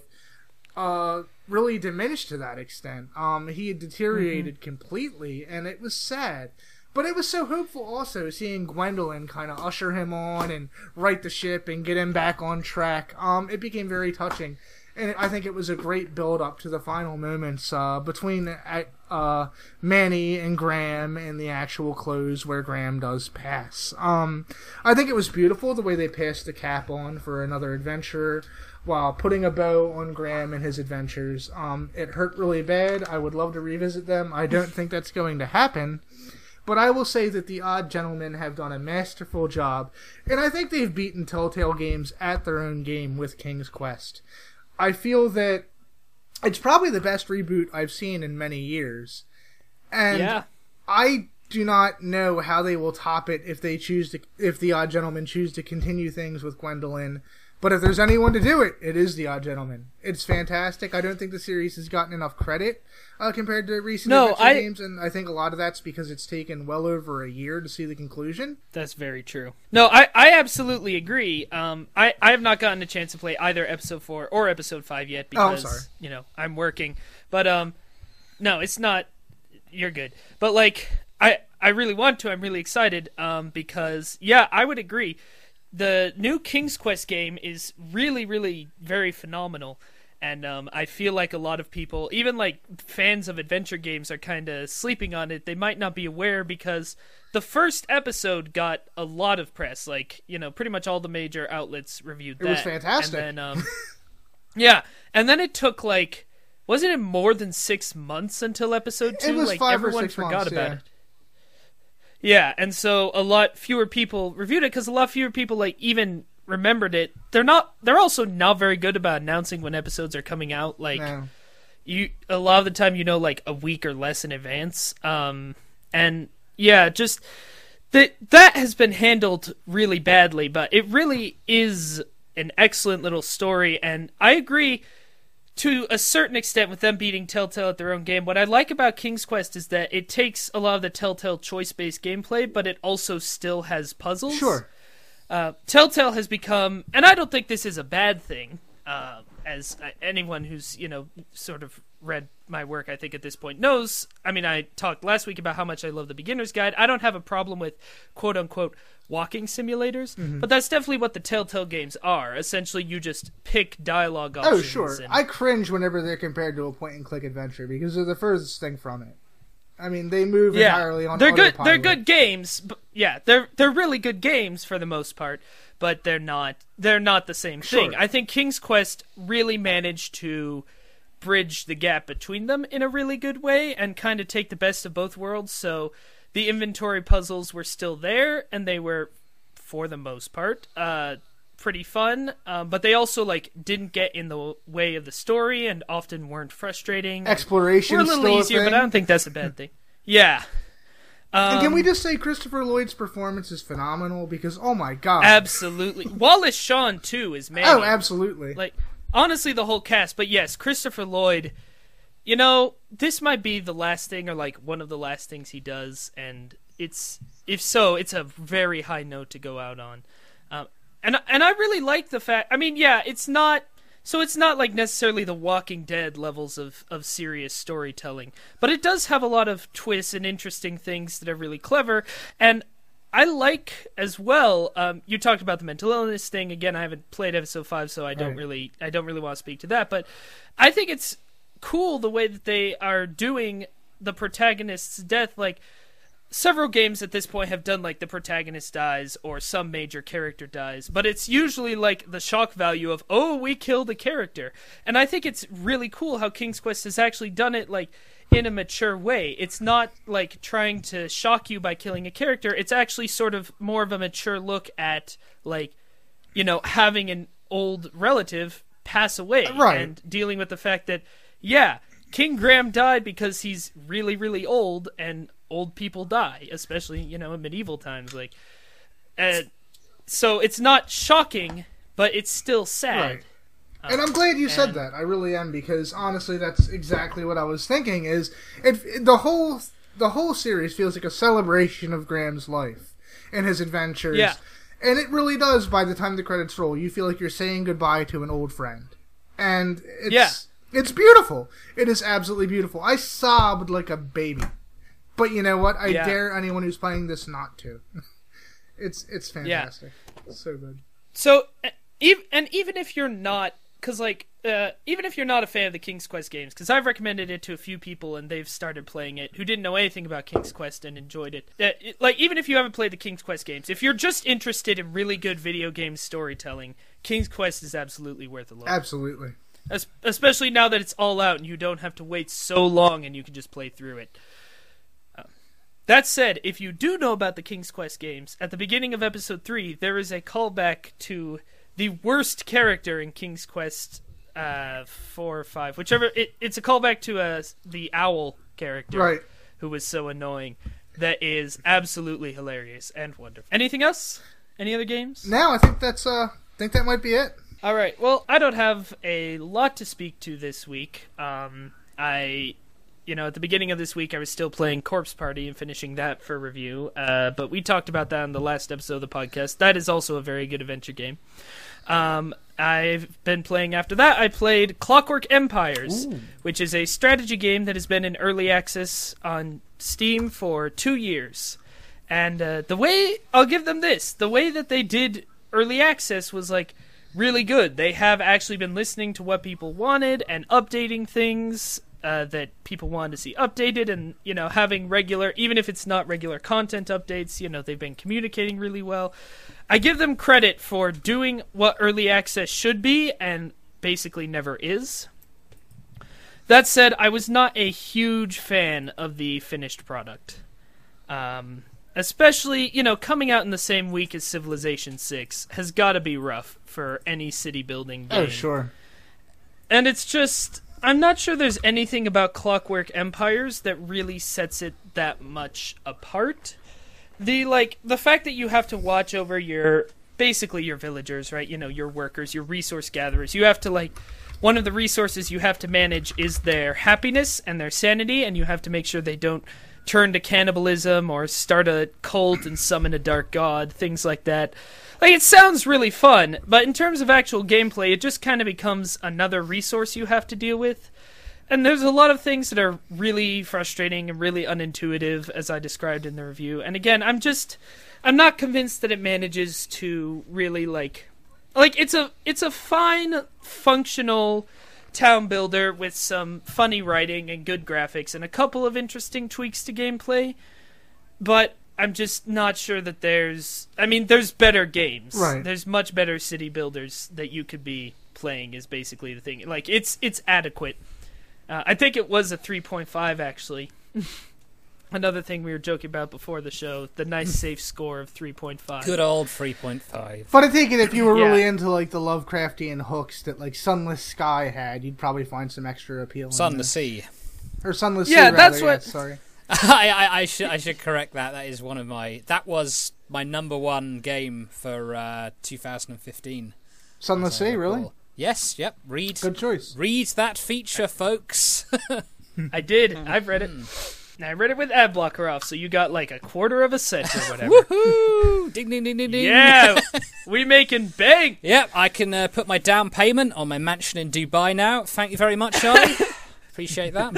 uh, really diminished to that extent. Um, he had deteriorated mm-hmm. completely, and it was sad. But it was so hopeful also, seeing Gwendolyn kind of usher him on and right the ship and get him back on track. Um, it became very touching. And I think it was a great build-up to the final moments uh, between uh, Manny and Graham and the actual close where Graham does pass. Um, I think it was beautiful the way they passed the cap on for another adventure while putting a bow on Graham and his adventures. Um, it hurt really bad. I would love to revisit them. I don't think that's going to happen. But I will say that the Odd Gentlemen have done a masterful job, and I think they've beaten Telltale Games at their own game with King's Quest. I feel that it's probably the best reboot I've seen in many years, and yeah. I do not know how they will top it if they choose to, if the Odd Gentlemen choose to continue things with Gwendolyn. But if there's anyone to do it, it is the Odd Gentlemen. It's fantastic. I don't think the series has gotten enough credit uh, compared to recent no, adventure I, games, and I think a lot of that's because it's taken well over a year to see the conclusion. That's very true. No, I, I absolutely agree. Um, I, I have not gotten a chance to play either episode four or episode five yet because, oh, I'm sorry. you know, I'm working. But, um, no, it's not. You're good. But, like, I, I really want to. I'm really excited um, because, yeah, I would agree. The new King's Quest game is really, really very phenomenal, and um, I feel like a lot of people, even like fans of adventure games, are kind of sleeping on it. They might not be aware because the first episode got a lot of press. Like, you know, pretty much all the major outlets reviewed that. It was fantastic. And then, um, yeah, and then it took like, wasn't it more than six months until episode two? It was like five everyone or six forgot months, about yeah. it. Yeah, and so a lot fewer people reviewed it because a lot fewer people like even remembered it. They're not. They're also not very good about announcing when episodes are coming out. Like No. you, a lot of the time, you know, like a week or less in advance. Um, and yeah, just that that has been handled really badly. But it really is an excellent little story, and I agree. To a certain extent with them beating Telltale at their own game, what I like about King's Quest is that it takes a lot of the Telltale choice-based gameplay, but it also still has puzzles. Sure. Uh, Telltale has become, and I don't think this is a bad thing, uh, as anyone who's, you know, sort of read my work, I think at this point knows. I mean, I talked last week about how much I love the beginner's guide. I don't have a problem with quote-unquote walking simulators, mm-hmm. but that's definitely what the Telltale games are. Essentially, you just pick dialogue Oh, options. sure. And... I cringe whenever they're compared to a point-and-click adventure because they're the furthest thing from it. I mean, they move yeah, entirely on they're good. autopilot. They're good games. But yeah, they're they're really good games for the most part, but they're not they're not the same thing. Sure. I think King's Quest really managed to bridge the gap between them in a really good way and kind of take the best of both worlds. So the inventory puzzles were still there, and they were, for the most part, uh, pretty fun. Um, but they also like didn't get in the way of the story, and often weren't frustrating. Exploration were a little still easier, a thing. but I don't think that's a bad thing. Yeah. Um, And can we just say Christopher Lloyd's performance is phenomenal? Because, oh my god. Absolutely. Wallace Shawn, too, is Manny. Oh, absolutely. Like, honestly, the whole cast. But yes, Christopher Lloyd, you know, this might be the last thing or, like, one of the last things he does. And it's, if so, it's a very high note to go out on. Um, and, and I really like the fact, I mean, yeah, it's not, so it's not like necessarily the Walking Dead levels of, of serious storytelling. But it does have a lot of twists and interesting things that are really clever. And I like as well. Um, you talked about the mental illness thing again. I haven't played episode five, so I don't right. really, I don't really want to speak to that. But I think it's cool the way that they are doing the protagonist's death. Like several games at this point have done like the protagonist dies or some major character dies, but it's usually like the shock value of oh we killed a character. And I think it's really cool how King's Quest has actually done it like in a mature way. It's not like trying to shock you by killing a character. It's actually sort of more of a mature look at like, you know, having an old relative pass away right. and dealing with the fact that, yeah, King Graham died because he's really, really old, and old people die, especially, you know, in medieval times. Like, uh, so it's not shocking, but it's still sad. Right. And I'm glad you said that. I really am, because honestly, that's exactly what I was thinking. Is it, it the whole the whole series feels like a celebration of Graham's life and his adventures. Yeah. And it really does. By the time the credits roll, you feel like you're saying goodbye to an old friend, and it's yeah. it's beautiful. It is absolutely beautiful. I sobbed like a baby. But you know what? I yeah. dare anyone who's playing this not to. it's it's fantastic. Yeah. It's so good. So, even and even if you're not. Because, like, uh, even if you're not a fan of the King's Quest games, because I've recommended it to a few people and they've started playing it who didn't know anything about King's Quest and enjoyed it. Uh, it. Like, even if you haven't played the King's Quest games, if you're just interested in really good video game storytelling, King's Quest is absolutely worth a look. Absolutely. As- especially now that it's all out and you don't have to wait so long and you can just play through it. Uh, that said, if you do know about the King's Quest games, at the beginning of Episode three, there is a callback to the worst character in King's Quest uh, four or five, whichever. It, it's a callback to uh, the owl character, right, who was so annoying. That is absolutely hilarious and wonderful. Anything else? Any other games? No, I think that's. Uh, I think that might be it. All right. Well, I don't have a lot to speak to this week. Um, I. You know, at the beginning of this week, I was still playing Corpse Party and finishing that for review. Uh, but we talked about that in the last episode of the podcast. That is also a very good adventure game. Um, I've been playing after that. I played Clockwork Empires, Ooh. which is a strategy game that has been in early access on Steam for two years. And uh, the way, I'll give them this, the way that they did early access was like really good. They have actually been listening to what people wanted and updating things Uh, that people wanted to see updated, and, you know, having regular, even if it's not regular content updates, you know, they've been communicating really well. I give them credit for doing what early access should be, and basically never is. That said, I was not a huge fan of the finished product. Um, especially, you know, coming out in the same week as Civilization six has got to be rough for any city building game. Oh, sure. And it's just... I'm not sure there's anything about Clockwork Empires that really sets it that much apart. The like the fact that you have to watch over your basically your villagers, right? You know, your workers, your resource gatherers. You have to like one of the resources you have to manage is their happiness and their sanity, and you have to make sure they don't turn to cannibalism or start a cult and summon a dark god, things like that. Like, it sounds really fun, but in terms of actual gameplay, it just kind of becomes another resource you have to deal with. And there's a lot of things that are really frustrating and really unintuitive, as I described in the review. And again, I'm just... I'm not convinced that it manages to really, like... Like, it's a it's a fine, functional town builder with some funny writing and good graphics and a couple of interesting tweaks to gameplay, but I'm just not sure that there's... I mean, there's better games. Right. There's much better city builders that you could be playing, is basically the thing. Like, it's it's adequate. Uh, I think it was a three point five, actually. Another thing we were joking about before the show, the nice safe score of three point five. Good old three point five. But I take it if you were Yeah. really into like the Lovecraftian hooks that like Sunless Sky had, you'd probably find some extra appeal. Sunless Sea. Or Sunless Yeah, Sea, that's rather, what- yes, sorry. I, I, I should I should correct that. That is one of my. That was my number one game for uh, two thousand fifteen. Sunless as I Sea, really? recall. Yes. Yep. Read. Good choice. Read that feature, folks. I did. I've read it. And I read it with ad blocker off, so you got like a quarter of a cent or whatever. Woohoo! Ding ding ding ding ding. Yeah, we making bank. Yep. I can uh, put my down payment on my mansion in Dubai now. Thank you very much, Charlie. Appreciate that.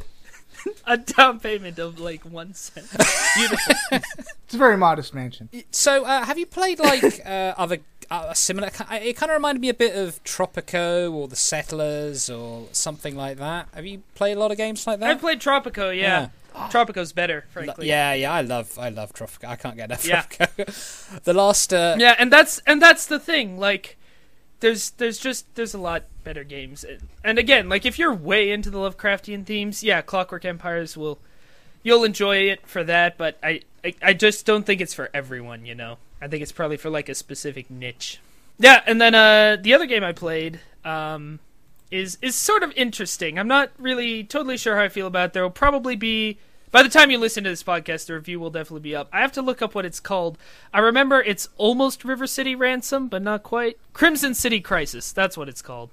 A down payment of like one cent. Beautiful. It's a very modest mansion. So, uh, have you played like uh, other uh, similar? It kind of reminded me a bit of Tropico or The Settlers or something like that. Have you played a lot of games like that? I've played Tropico, yeah. Tropico's better, frankly. Yeah, yeah, I love, I love Tropico. I can't get enough Yeah. Tropico. The last, uh, Yeah, and that's and that's the thing. Like, there's there's just there's a lot better games. And again, like if you're way into the Lovecraftian themes, yeah, Clockwork Empires will you'll enjoy it for that. But I, I I just don't think it's for everyone. You know, I think it's probably for like a specific niche. Yeah, and then uh, the other game I played um, is is sort of interesting. I'm not really totally sure how I feel about it. There will probably be by the time you listen to this podcast, the review will definitely be up. I have to look up what it's called. I remember it's almost River City Ransom, but not quite. Crimson City Crisis. That's what it's called.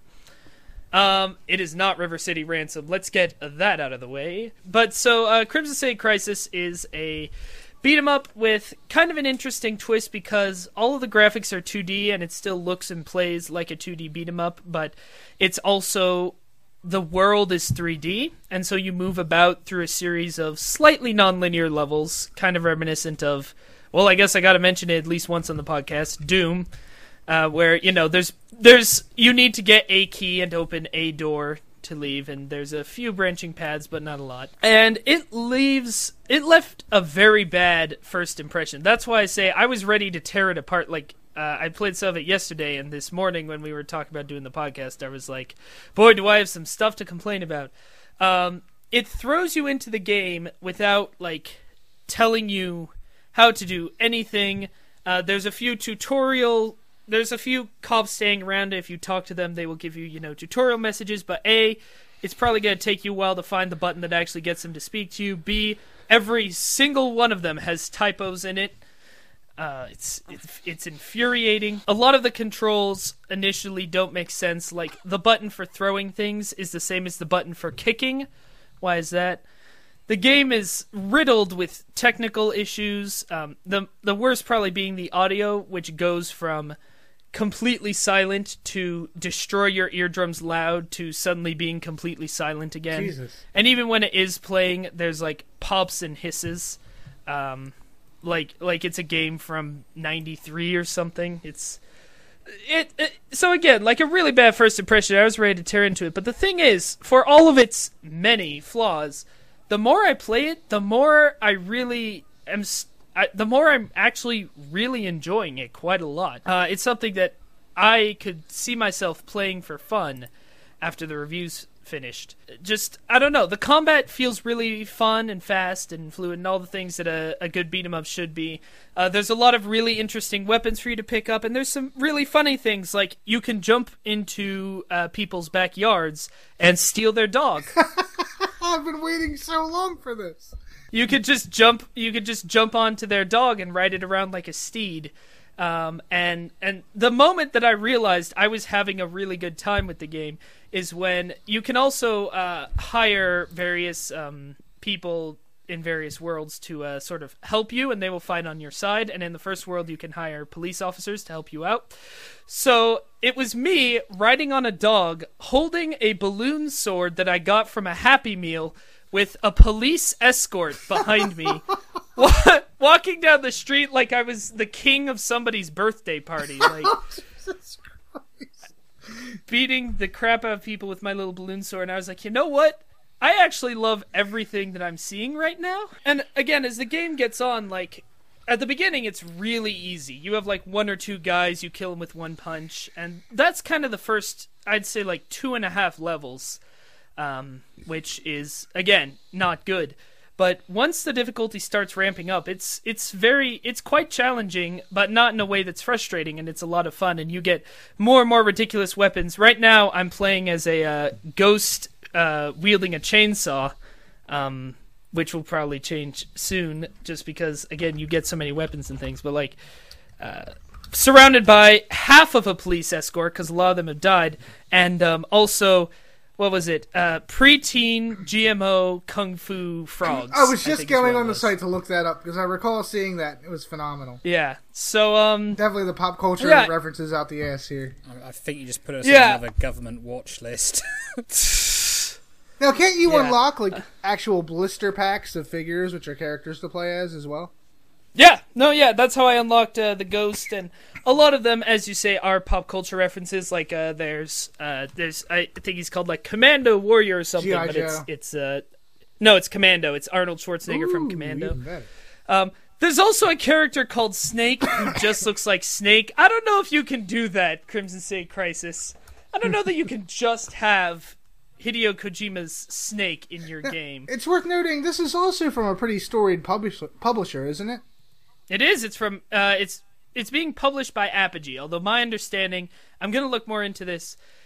Um, it is not River City Ransom. Let's get that out of the way. But so, uh, Crimson City Crisis is a beat 'em up with kind of an interesting twist because all of the graphics are two D and it still looks and plays like a two D beat 'em up, but it's also, the world is three D, and so you move about through a series of slightly non-linear levels, kind of reminiscent of, well, I guess I gotta mention it at least once on the podcast, Doom. Uh, where, you know, there's, there's, you need to get a key and open a door to leave, and there's a few branching paths, but not a lot. And it leaves, it left a very bad first impression. That's why I say I was ready to tear it apart. Like, uh, I played some of it yesterday, and this morning when we were talking about doing the podcast, I was like, boy, do I have some stuff to complain about. Um, it throws you into the game without, like, telling you how to do anything. Uh, there's a few tutorial There's a few cops staying around. If you talk to them, they will give you, you know, tutorial messages. But A, it's probably going to take you a while to find the button that actually gets them to speak to you. B, every single one of them has typos in it. Uh, it's, it's it's infuriating. A lot of the controls initially don't make sense. Like, the button for throwing things is the same as the button for kicking. Why is that? The game is riddled with technical issues. Um, the the worst probably being the audio, which goes from completely silent to destroy your eardrums loud to suddenly being completely silent again. Jesus. And even when it is playing, there's like pops and hisses. Um, like like it's a game from ninety-three or something. It's it, it so again, like a really bad first impression. I was ready to tear into it, but the thing is, for all of its many flaws, the more I play it, the more I really am. I, the more I'm actually really enjoying it quite a lot. Uh, it's something that I could see myself playing for fun after the reviews finished. Just, I don't know, the combat feels really fun and fast and fluid and all the things that a, a good beat 'em up should be. Uh, there's a lot of really interesting weapons for you to pick up, and there's some really funny things, like you can jump into uh, people's backyards and steal their dog. I've been waiting so long for this. You could just jump. You could just jump onto their dog and ride it around like a steed. Um, and and the moment that I realized I was having a really good time with the game is when you can also uh, hire various um, people in various worlds to uh, sort of help you, and they will fight on your side. And in the first world, you can hire police officers to help you out. So it was me riding on a dog, holding a balloon sword that I got from a Happy Meal, with a police escort behind me, walking down the street like I was the king of somebody's birthday party, like Jesus Christ. beating the crap out of people with my little balloon sword. And I was like, you know what? I actually love everything that I'm seeing right now. And again, as the game gets on, like, at the beginning, it's really easy. You have like one or two guys, you kill them with one punch, and that's kind of the first, I'd say, like two and a half levels. Um, which is, again, not good. But once the difficulty starts ramping up, it's it's very, it's quite challenging, but not in a way that's frustrating, and it's a lot of fun, and you get more and more ridiculous weapons. Right now, I'm playing as a uh, ghost uh, wielding a chainsaw, um, which will probably change soon, just because, again, you get so many weapons and things, but, like, uh, surrounded by half of a police escort, because a lot of them have died, and um, also... What was it? Uh, preteen G M O Kung Fu Frogs. I was I just think going is what on it the was. site to look that up because I recall seeing that. It was phenomenal. Yeah. So, um... Definitely the pop culture Yeah. references out the ass here. I I think you just put us Yeah. on another government watch list. Now, can't you Yeah. unlock like actual blister packs of figures, which are characters to play as as well? Yeah, no, yeah, that's how I unlocked uh, the Ghost, and a lot of them, as you say, are pop culture references. Like, uh, there's, uh, there's, I think he's called like Commando Warrior or something, G I but it's, Joe. it's, uh, no, it's Commando. It's Arnold Schwarzenegger from Ooh, Commando. even better. Um, there's also a character called Snake who just looks like Snake. I don't know if you can do that, Crimson City Crisis. I don't know that you can just have Hideo Kojima's Snake in your game. It's worth noting this is also from a pretty storied publish- publisher, isn't it? It is. It's from. Uh, it's it's being published by Apogee. Although my understanding, I'm gonna look more into this.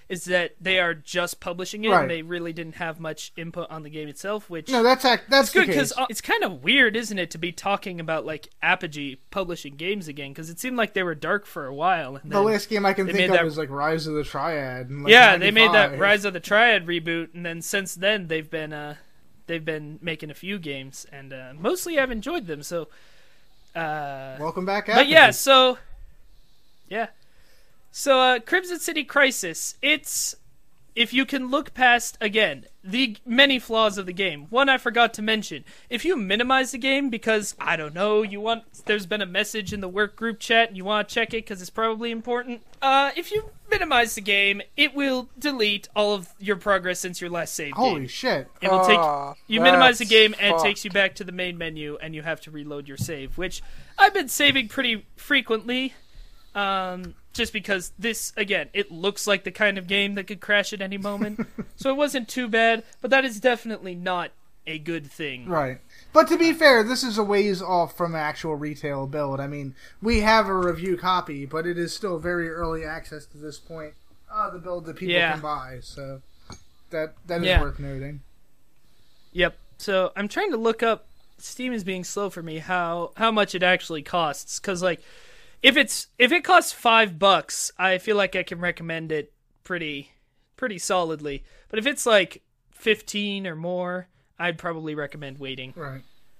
is that they are just publishing it, Right. and they really didn't have much input on the game itself, which No, that's ac- that's is good the because case. it's kind of weird, isn't it, to be talking about like Apogee publishing games again? Because it seemed like they were dark for a while. And The then, last game I can they think made of that- is like Rise of the Triad. In like yeah, they made that ninety-five. Rise of the Triad reboot, and then since then they've been uh, they've been making a few games, and uh, mostly I've enjoyed them. So, uh, Welcome back, but Apogee. yeah, so yeah, so uh, Crimson City Crisis. It's if you can look past again the many flaws of the game. One I forgot to mention: if you minimize the game because I don't know, you want there's been a message in the work group chat and you want to check it because it's probably important. Uh, if you minimize the game, it will delete all of your progress since your last save Holy game. shit. It will take Ah, you minimize the that's game and it fucked. takes you back to the main menu and you have to reload your save, which I've been saving pretty frequently. Um, just because this, again, it looks like the kind of game that could crash at any moment. So it wasn't too bad, but that is definitely not a good thing. Right. But to be fair, this is a ways off from actual retail build. I mean, we have a review copy, but it is still very early access to this point. Uh, the build that people Yeah. can buy, so that that is Yeah. worth noting. Yep. So I'm trying to look up, Steam is being slow for me, how, how much it actually costs. Because, like, if it's if it costs five bucks, I feel like I can recommend it pretty pretty solidly. But if it's like fifteen or more, I'd probably recommend waiting. Right.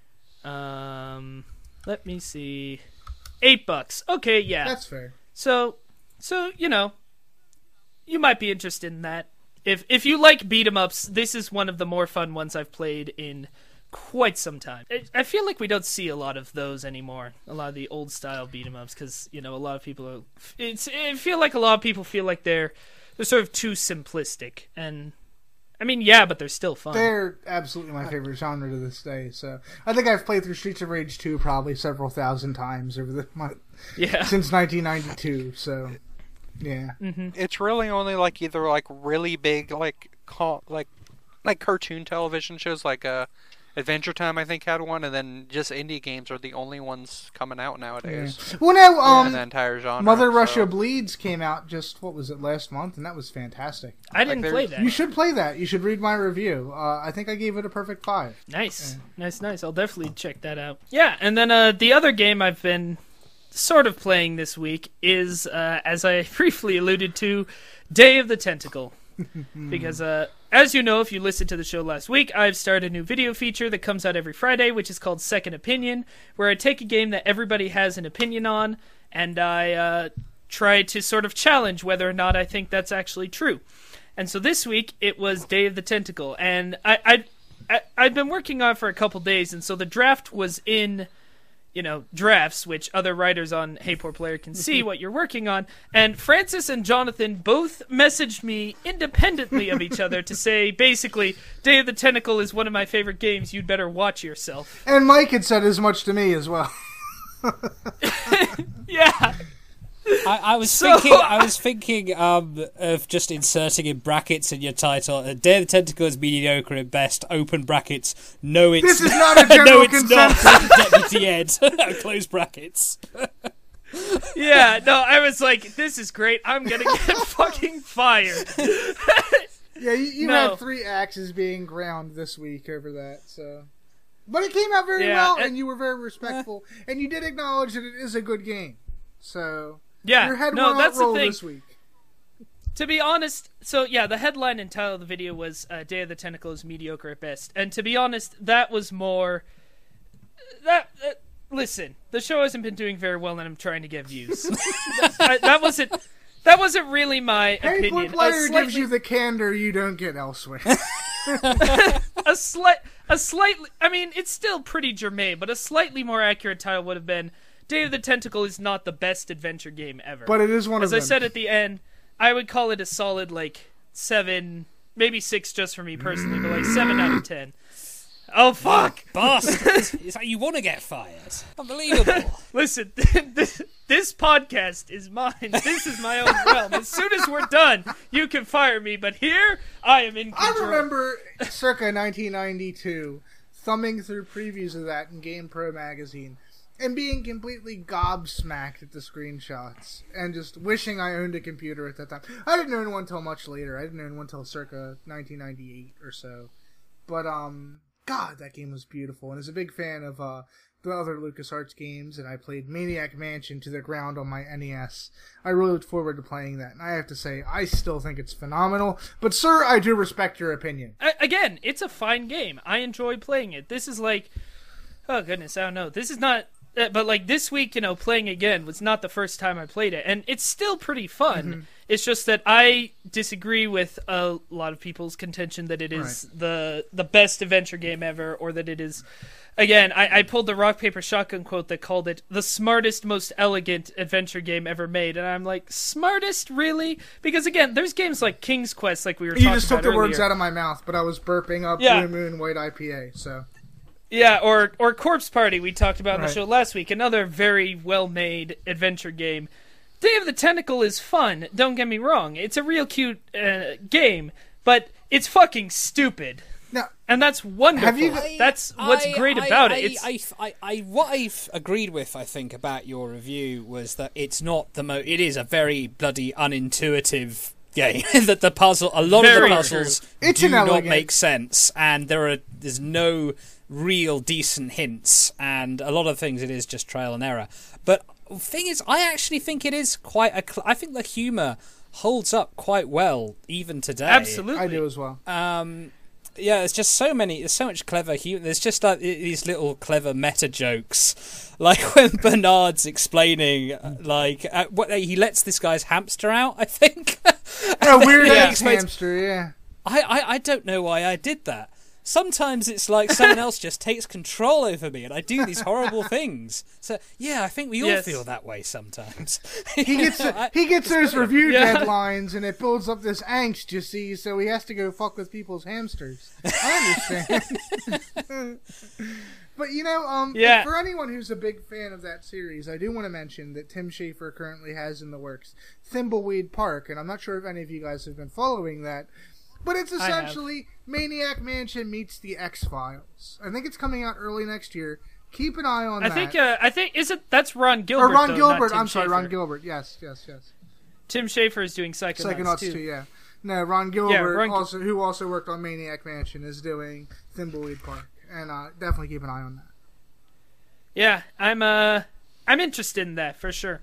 Um, let me see, eight bucks. Okay, yeah. That's fair. So, so you know, you might be interested in that. If if you like beat 'em ups, this is one of the more fun ones I've played in quite some time. I, I feel like we don't see a lot of those anymore. A lot of the old style beat 'em ups, because you know a lot of people are. It's I feel like a lot of people feel like they're they're sort of too simplistic, and I mean, yeah, but they're still fun. They're absolutely my favorite genre to this day. So I think I've played through Streets of Rage two probably several thousand times over the my, yeah. since nineteen ninety-two. So yeah, It's really only like either like really big like co- like like cartoon television shows like uh Adventure Time I think had one, and then just indie games are the only ones coming out yeah. nowadays Well, now in um, the entire genre. Mother so- Russia Bleeds came out just what was it last month, and that was fantastic. I didn't like play there's- that. You should play that. You should read my review. Uh, I think I gave it a perfect five. Nice, nice, nice. I'll definitely check that out. Yeah, and then uh, the other game I've been sort of playing this week is, uh, as I briefly alluded to, Day of the Tentacle. Because, uh, as you know, if you listened to the show last week, I've started a new video feature that comes out every Friday, which is called Second Opinion, where I take a game that everybody has an opinion on, and I uh, try to sort of challenge whether or not I think that's actually true. And so this week, it was Day of the Tentacle, and I, I, I, I'd been working on it for a couple days, and so the draft was in, you know, drafts, which other writers on Hey Poor Player can see what you're working on, and Francis and Jonathan both messaged me independently of each other to say, basically, Day of the Tentacle is one of my favorite games, you'd better watch yourself. And Mike had said as much to me as well. Yeah! I, I was So- thinking, I was thinking um, of just inserting in brackets in your title, uh, "Day of the Tentacle is mediocre at best." Open brackets. No, it's This is not a general no, it's consensus. not. Deputy Ed. Close brackets. Yeah, no, I was like, this is great, I'm gonna get fucking fired. Yeah, you, you No. had three axes being ground this week over that. So, but it came out very Yeah, well, and- and you were very respectful, and you did acknowledge that it is a good game. So Yeah, your head no, won't that's the roll thing. this week. To be honest, so yeah, the headline and title of the video was uh, Day of the Tentacle is mediocre at best. And to be honest, that was more... That, uh, listen, the show hasn't been doing very well and I'm trying to get views. I, that wasn't... That wasn't really my Hey, opinion. Poor Player a gives slightly, you the candor you don't get elsewhere. a slight, a slightly. I mean, it's still pretty germane, but a slightly more accurate title would have been Day of the Tentacle is not the best adventure game ever. But it is one As of I them. said at the end, I would call it a solid like seven, maybe six just for me personally, but like seven out of ten. Oh fuck! Bastard! It's like you want to get fired. Unbelievable. Listen, this, this podcast is mine. This is my own realm. As soon as we're done, you can fire me. But here, I am in I control. remember circa nineteen ninety-two thumbing through previews of that in GamePro magazine, and being completely gobsmacked at the screenshots and just wishing I owned a computer at that time. I didn't own one until much later. I didn't own one until circa nineteen ninety-eight or so. But, um, God, that game was beautiful. And as a big fan of uh, the other LucasArts games, and I played Maniac Mansion to the ground on my N E S, I really looked forward to playing that. And I have to say, I still think it's phenomenal. But, sir, I do respect your opinion. I, again, it's a fine game. I enjoy playing it. This is like, oh, goodness, I don't know. This is not... Uh, but, like, this week, you know, playing again was not the first time I played it. And it's still pretty fun. Mm-hmm. It's just that I disagree with a lot of people's contention that it is right. the the best adventure game ever, or that it is... Again, I, I pulled the Rock, Paper, Shotgun quote that called it the smartest, most elegant adventure game ever made. And I'm like, smartest? Really? Because, again, there's games like King's Quest, like we were you talking about just took the earlier. words out of my mouth, but I was burping up Yeah. Blue Moon White I P A, so... Yeah, or or Corpse Party we talked about on Right. the show last week. Another very well-made adventure game. Day of the Tentacle is fun, don't get me wrong. It's a real cute uh, game, but it's fucking stupid. Now, And that's wonderful. Have you- That's what's I- great I- about I, it. It's, I, I, I, what I've agreed with, I think, about your review was that it's not the mo. It is a very bloody unintuitive game. That the puzzle, a lot Very of the puzzles, true. It's do an not elegant- make sense, and there are there's no real decent hints, and a lot of things it is just trial and error. But the thing is, I actually think it is quite a. Cl- I think the humour holds up quite well even today. absolutely. I do as well. Um, yeah, there's just so many. There's so much clever humor. There's just like these little clever meta jokes, like when Bernard's explaining, uh, like uh, what he lets this guy's hamster out. I think. A weird Yeah. ass Explains- hamster, yeah. I, I I don't know why I did that. Sometimes it's like someone else just takes control over me, and I do these horrible things. So yeah, I think we all Yes. feel that way sometimes. He gets I- he gets those review Yeah. deadlines, and it builds up this angst, you see. So he has to go fuck with people's hamsters. I understand. But you know, um, Yeah. for anyone who's a big fan of that series, I do want to mention that Tim Schafer currently has in the works Thimbleweed Park, and I'm not sure if any of you guys have been following that. But it's I have. essentially Maniac Mansion meets the X-Files. I think it's coming out early next year. Keep an eye on I that. think uh, I think is it that's Ron Gilbert. or Ron though, Gilbert. not Tim I'm sorry, Schafer. Ron Gilbert. Yes, yes, yes. Tim Schafer is doing Psychonauts, Psychonauts too. too, yeah. No, Ron Gilbert, Ron Gil- also who also worked on Maniac Mansion, is doing Thimbleweed Park, and uh, definitely keep an eye on that. Yeah, I'm uh I'm interested in that for sure.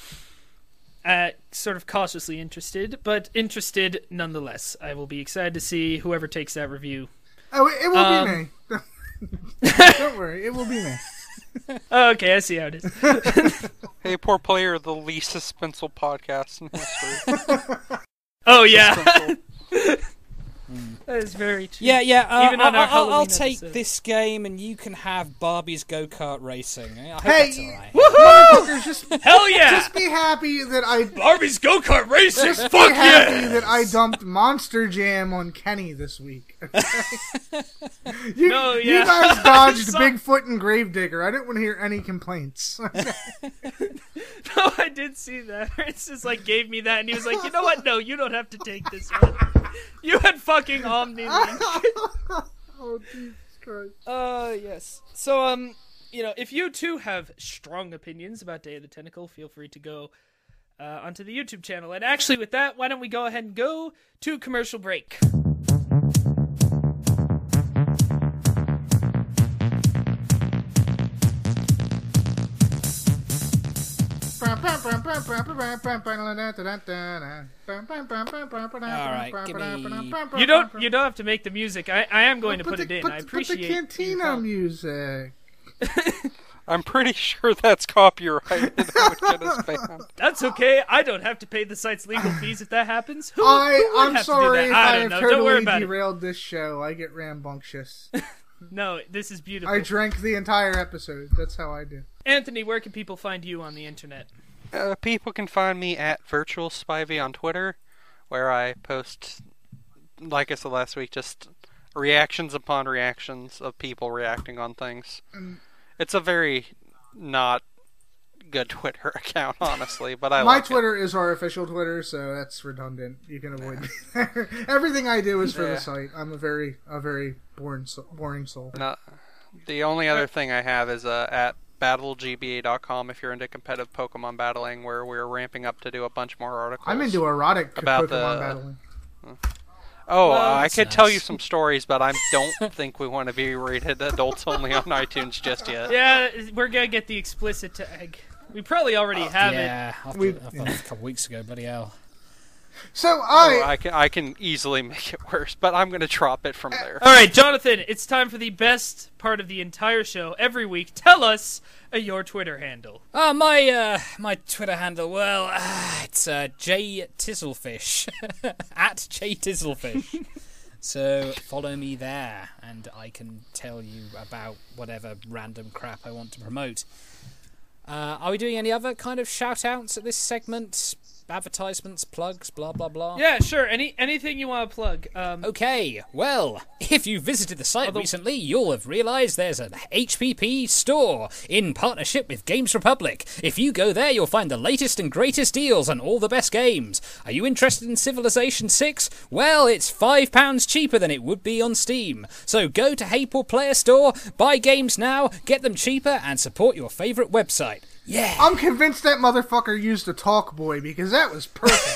Uh, sort of cautiously interested, but interested nonetheless. I will be excited to see whoever takes that review. Oh, it, it will Um, be me. Don't worry, it will be me. Oh, okay, I see how it is. Hey, poor player, the least suspenseful podcast in history. Oh yeah, Suspenseful. that is very true. Yeah, yeah. Uh, Even on I, our I, I'll, I'll Halloween take episode. this game, and you can have Barbie's go-kart racing. I hope Hey, that's all right. motherfuckers, just, Hell yeah! just be happy that I Barbie's go kart racing. just be Fuck happy yeah! that I dumped Monster Jam on Kenny this week. you, No, you yeah. guys dodged Saw- Bigfoot and Gravedigger. I didn't want to hear any complaints. No, I did see that. It's just like gave me that, and he was like, "You know what? No, you don't have to take this one. You had fucking Omni Link." Oh, Jesus Christ. Uh, yes. So, um, you know, if you too have strong opinions about Day of the Tentacle, feel free to go uh, onto the YouTube channel. And actually, with that, why don't we go ahead and go to commercial break? Alright, give me- You don't, you don't have to make the music. I, I am going to put, the, it in. Put, I put appreciate the your cantina help. music. I'm pretty sure that's copyrighted. It would get us banned. That's okay. I don't have to pay the site's legal fees if that happens. Who, I, who would I'm have sorry to do if that? I I don't have know. Don't worry totally about it. derailed this show. I get rambunctious. No, this is beautiful. I drank the entire episode. That's how I do. Anthony, where can people find you on the internet? Uh, people can find me at Virtual Spivey on Twitter, where I post, like I said last week, just reactions upon reactions of people reacting on things. Um, It's a very not good Twitter account, honestly, but I My like Twitter is our official Twitter, so that's redundant. You can avoid me there. Everything I do is for Yeah. the site. I'm a very, a very boring, soul, boring soul. it. No, the only other thing I have is uh, at battle G B A dot com if you're into competitive Pokemon battling, where we're ramping up to do a bunch more articles. I'm into erotic about Pokemon the, battling. Oh, Well, uh, I that's could tell nice. you some stories, but I don't think we want to be rated adults only on iTunes just yet. Yeah, we're gonna get the explicit tag. We probably already have it. Yeah, I thought, We- I thought a couple weeks ago, bloody hell. So Oh, I, I can I can easily make it worse, but I'm gonna drop it from there. All right, Jonathan, it's time for the best part of the entire show every week. Tell us uh, your Twitter handle. Uh, my uh, my Twitter handle, well, uh, it's uh, J Tizzlefish. At J Tizzlefish. So follow me there, and I can tell you about whatever random crap I want to promote. Uh, are we doing any other kind of shout-outs at this segment? Advertisements, plugs, blah, blah, blah? Yeah, sure. Any anything you want to plug? Um, Okay, well, if you visited the site Although- recently, you'll have realised there's an H P P store in partnership with Games Republic. If you go there, you'll find the latest and greatest deals on all the best games. Are you interested in Civilization six? Well, it's five pounds cheaper than it would be on Steam. So go to Hey Poor Player Store, buy games now, get them cheaper, and support your favourite website. Yeah! I'm convinced that motherfucker used a talk boy because that was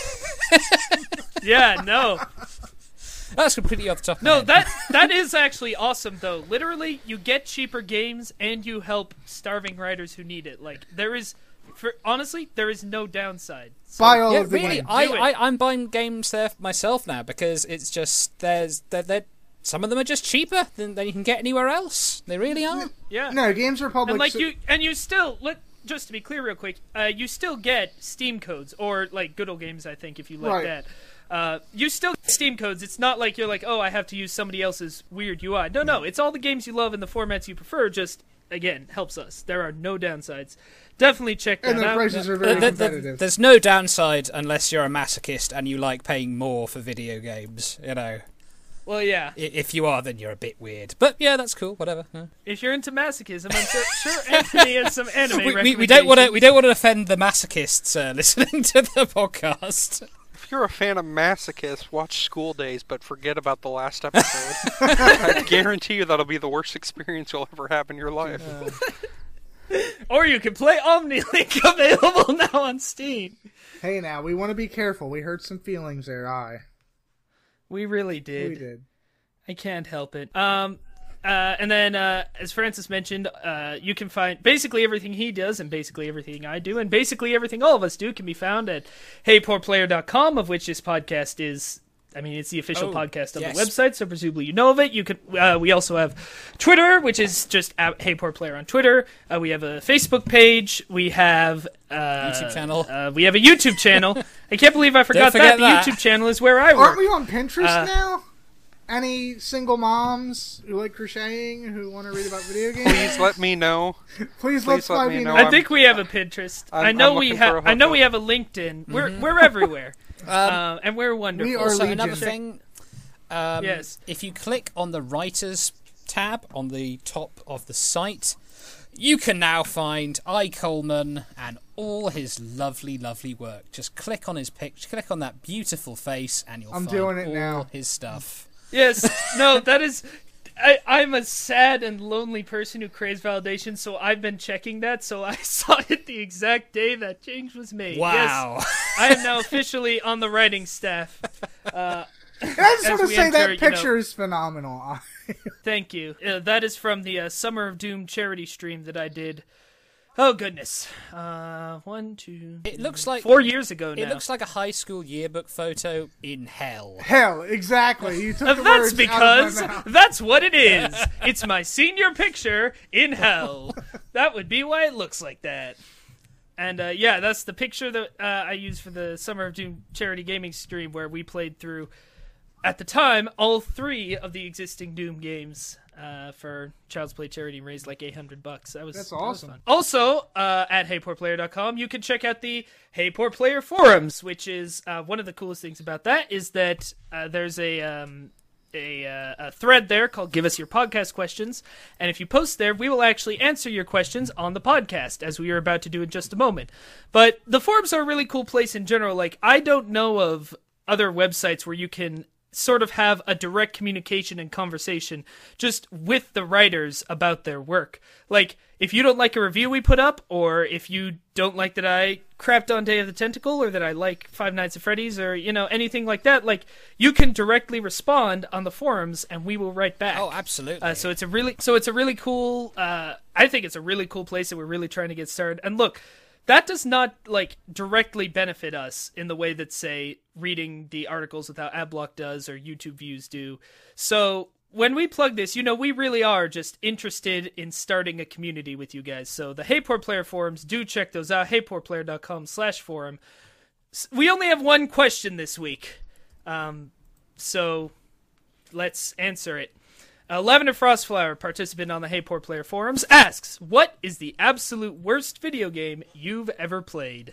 perfect. yeah, no, That's completely off the top of my no. head. That that is actually awesome, though. Literally, you get cheaper games and you help starving writers who need it. Like there is, for honestly, there is no downside. So, Buy all Yeah, of the really, games. I, Do it. I, I'm buying games there myself now because it's just, there's, they're, they're, some of them are just cheaper than, than you can get anywhere else. They really are. yeah. No, Games Republic. And like so- you, and you still let. Just to be clear, real quick, uh, you still get Steam codes, or like Good Old Games, I think, if you like Right. that. Uh, you still get Steam codes. It's not like you're like, oh, I have to use somebody else's weird U I. No, no, it's all the games you love and the formats you prefer. Just again, helps us. There are no downsides. Definitely check that and the out. prices are The- very the- the- competitive. there's no downside unless you're a masochist and you like paying more for video games, you know. Well, yeah. I- If you are, then you're a bit weird. But yeah, that's cool, whatever. Huh. If you're into masochism, I'm sure, sure Anthony has some anime We, we, we don't want to recommendations. we don't want to offend the masochists uh, listening to the podcast. If you're a fan of Masochist, watch School Days, but forget about the last episode. I guarantee you that'll be the worst experience you'll ever have in your life. Or you can play OmniLink, available now on Steam. Hey, now we want to be careful. We hurt some feelings there. I. We really did. We did. I can't help it. Um, uh, and then, uh, as Francis mentioned, uh, you can find basically everything he does and basically everything I do and basically everything all of us do can be found at hey poor player dot com, of which this podcast is, I mean, it's the official Oh, podcast of yes. the website, so presumably you know of it. You could. Uh, we also have Twitter, which is just at Hey Poor Player on Twitter. Uh, we have a Facebook page. We have uh, YouTube channel. Uh, we have a YouTube channel. I can't believe I forgot forget that. that. The YouTube channel is where I work. Aren't we on Pinterest Uh, now? Any single moms who like crocheting who want to read about video games? Please let me know. Please, please let's let let me me know. know. I I'm- think we have a Pinterest. I'm- I know I'm we looking for have. a I know hookup. we have a LinkedIn. We're we're everywhere, Um, uh, and we're wonderful. We are Also, Legion. another thing, um, Yes. if you click on the writers tab on the top of the site, you can now find I. Coleman and all his lovely, lovely work. Just click on his picture, click on that beautiful face, and you'll I'm find doing it all now. his stuff. Yes. No, that is. I, I'm a sad and lonely person who craves validation, so I've been checking that. So I saw it the exact day that change was made. Wow. Yes, I am now officially on the writing staff. Uh, I just as want to we say enter, that you know- picture is phenomenal. Thank you. Uh, that is from the uh, Summer of Doom charity stream that I did. Oh goodness. Uh, one, two. It looks like Four years ago now. it looks like a high school yearbook photo in hell. Hell, exactly. You took Uh, the That's words because out of my mouth. that's what it is. It's my senior picture in hell. That would be why it looks like that. And uh, yeah, that's the picture that uh, I used for the Summer of Doom charity gaming stream, where we played through, at the time, all three of the existing Doom games uh, for Child's Play charity, and raised like eight hundred bucks. That was That's that was awesome. fun. Also, uh, at hey poor player dot com, you can check out the Hey Poor Player forums, which is uh, one of the coolest things about that is that uh, there's a um, a, uh, a thread there called Give Us Your Podcast Questions, and if you post there, we will actually answer your questions on the podcast, as we are about to do in just a moment. But the forums are a really cool place in general. Like, I don't know of other websites where you can sort of have a direct communication and conversation just with the writers about their work. Like, if you don't like a review we put up, or if you don't like that I crapped on Day of the Tentacle, or that I like Five Nights at Freddy's, or, you know, anything like that, like, you can directly respond on the forums, and we will write back. Oh, absolutely. Uh, so it's a really, so it's a really cool, uh, I think it's a really cool place that we're really trying to get started. And look, that does not, like, directly benefit us in the way that, say, reading the articles without Adblock does, or YouTube views do. So when we plug this, you know, we really are just interested in starting a community with you guys. So the Hey Poor Player forums, do check those out, hey poor player dot com slash forum. We only have one question this week, um, so let's answer it. Uh, Lavender Frostflower, participant on the Hey Poor Player forums, asks, what is the absolute worst video game you've ever played?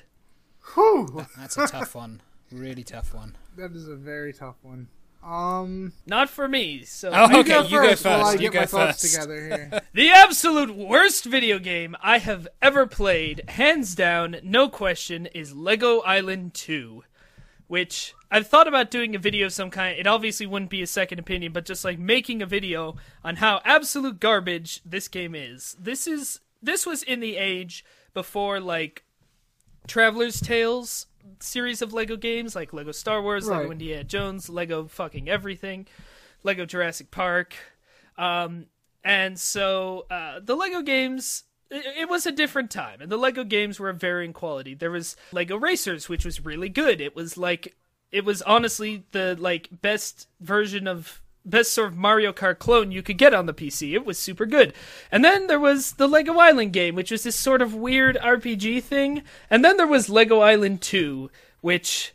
Whew. That's a tough one. Really tough one. That is a very tough one. Um, Not for me, so... Oh, you okay, go you go first while I first. You get go my thoughts first. together here. The absolute worst video game I have ever played, hands down, no question, is Lego Island two. Which, I've thought about doing a video of some kind. It obviously wouldn't be a second opinion, but just like making a video on how absolute garbage this game is. This is this was in the age before, like, Traveler's Tales series of Lego games, like Lego Star Wars, Right. Lego Indiana Jones, Lego fucking everything, Lego Jurassic Park. Um, and so uh, the Lego games... It was a different time, and the Lego games were of varying quality. There was Lego Racers, which was really good. It was like, it was honestly the like best version of, best sort of Mario Kart clone you could get on the P C. It was super good. And then there was the Lego Island game, which was this sort of weird R P G thing. And then there was Lego Island two, which,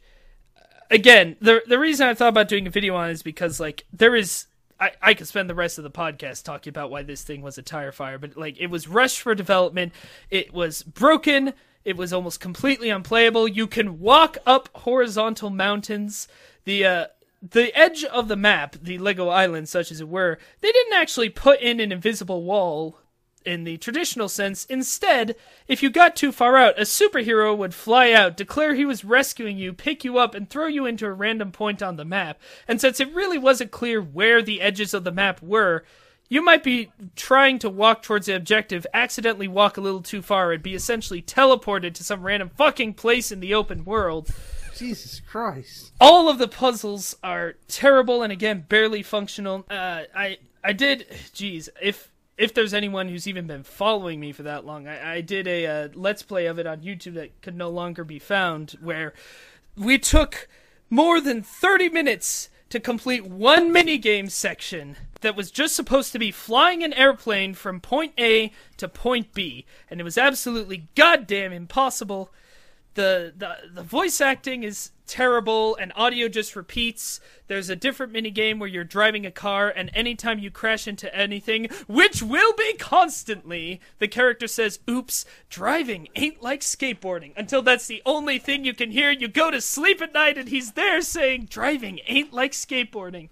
again, the the reason I thought about doing a video on it is because, like, there is... I, I could spend the rest of the podcast talking about why this thing was a tire fire, but like it was rushed for development. It was broken. It was almost completely unplayable. You can walk up horizontal mountains. The uh, the edge of the map, the Lego Island, such as it were, they didn't actually put in an invisible wall in the traditional sense. Instead, if you got too far out, a superhero would fly out, declare he was rescuing you, pick you up, and throw you into a random point on the map. And since it really wasn't clear where the edges of the map were, you might be trying to walk towards the objective, accidentally walk a little too far, and be essentially teleported to some random fucking place in the open world. Jesus Christ. All of the puzzles are terrible and, again, barely functional. Uh, I I did... Geez, if... If there's anyone who's even been following me for that long, I, I did a uh, Let's Play of it on YouTube that could no longer be found, where we took more than thirty minutes to complete one minigame section that was just supposed to be flying an airplane from point A to point B, and it was absolutely goddamn impossible. The, the the voice acting is terrible, and audio just repeats. There's a different minigame where you're driving a car, and anytime you crash into anything, which will be constantly, the character says, oops, driving ain't like skateboarding. Until that's the only thing you can hear. You go to sleep at night, and he's there saying, driving ain't like skateboarding.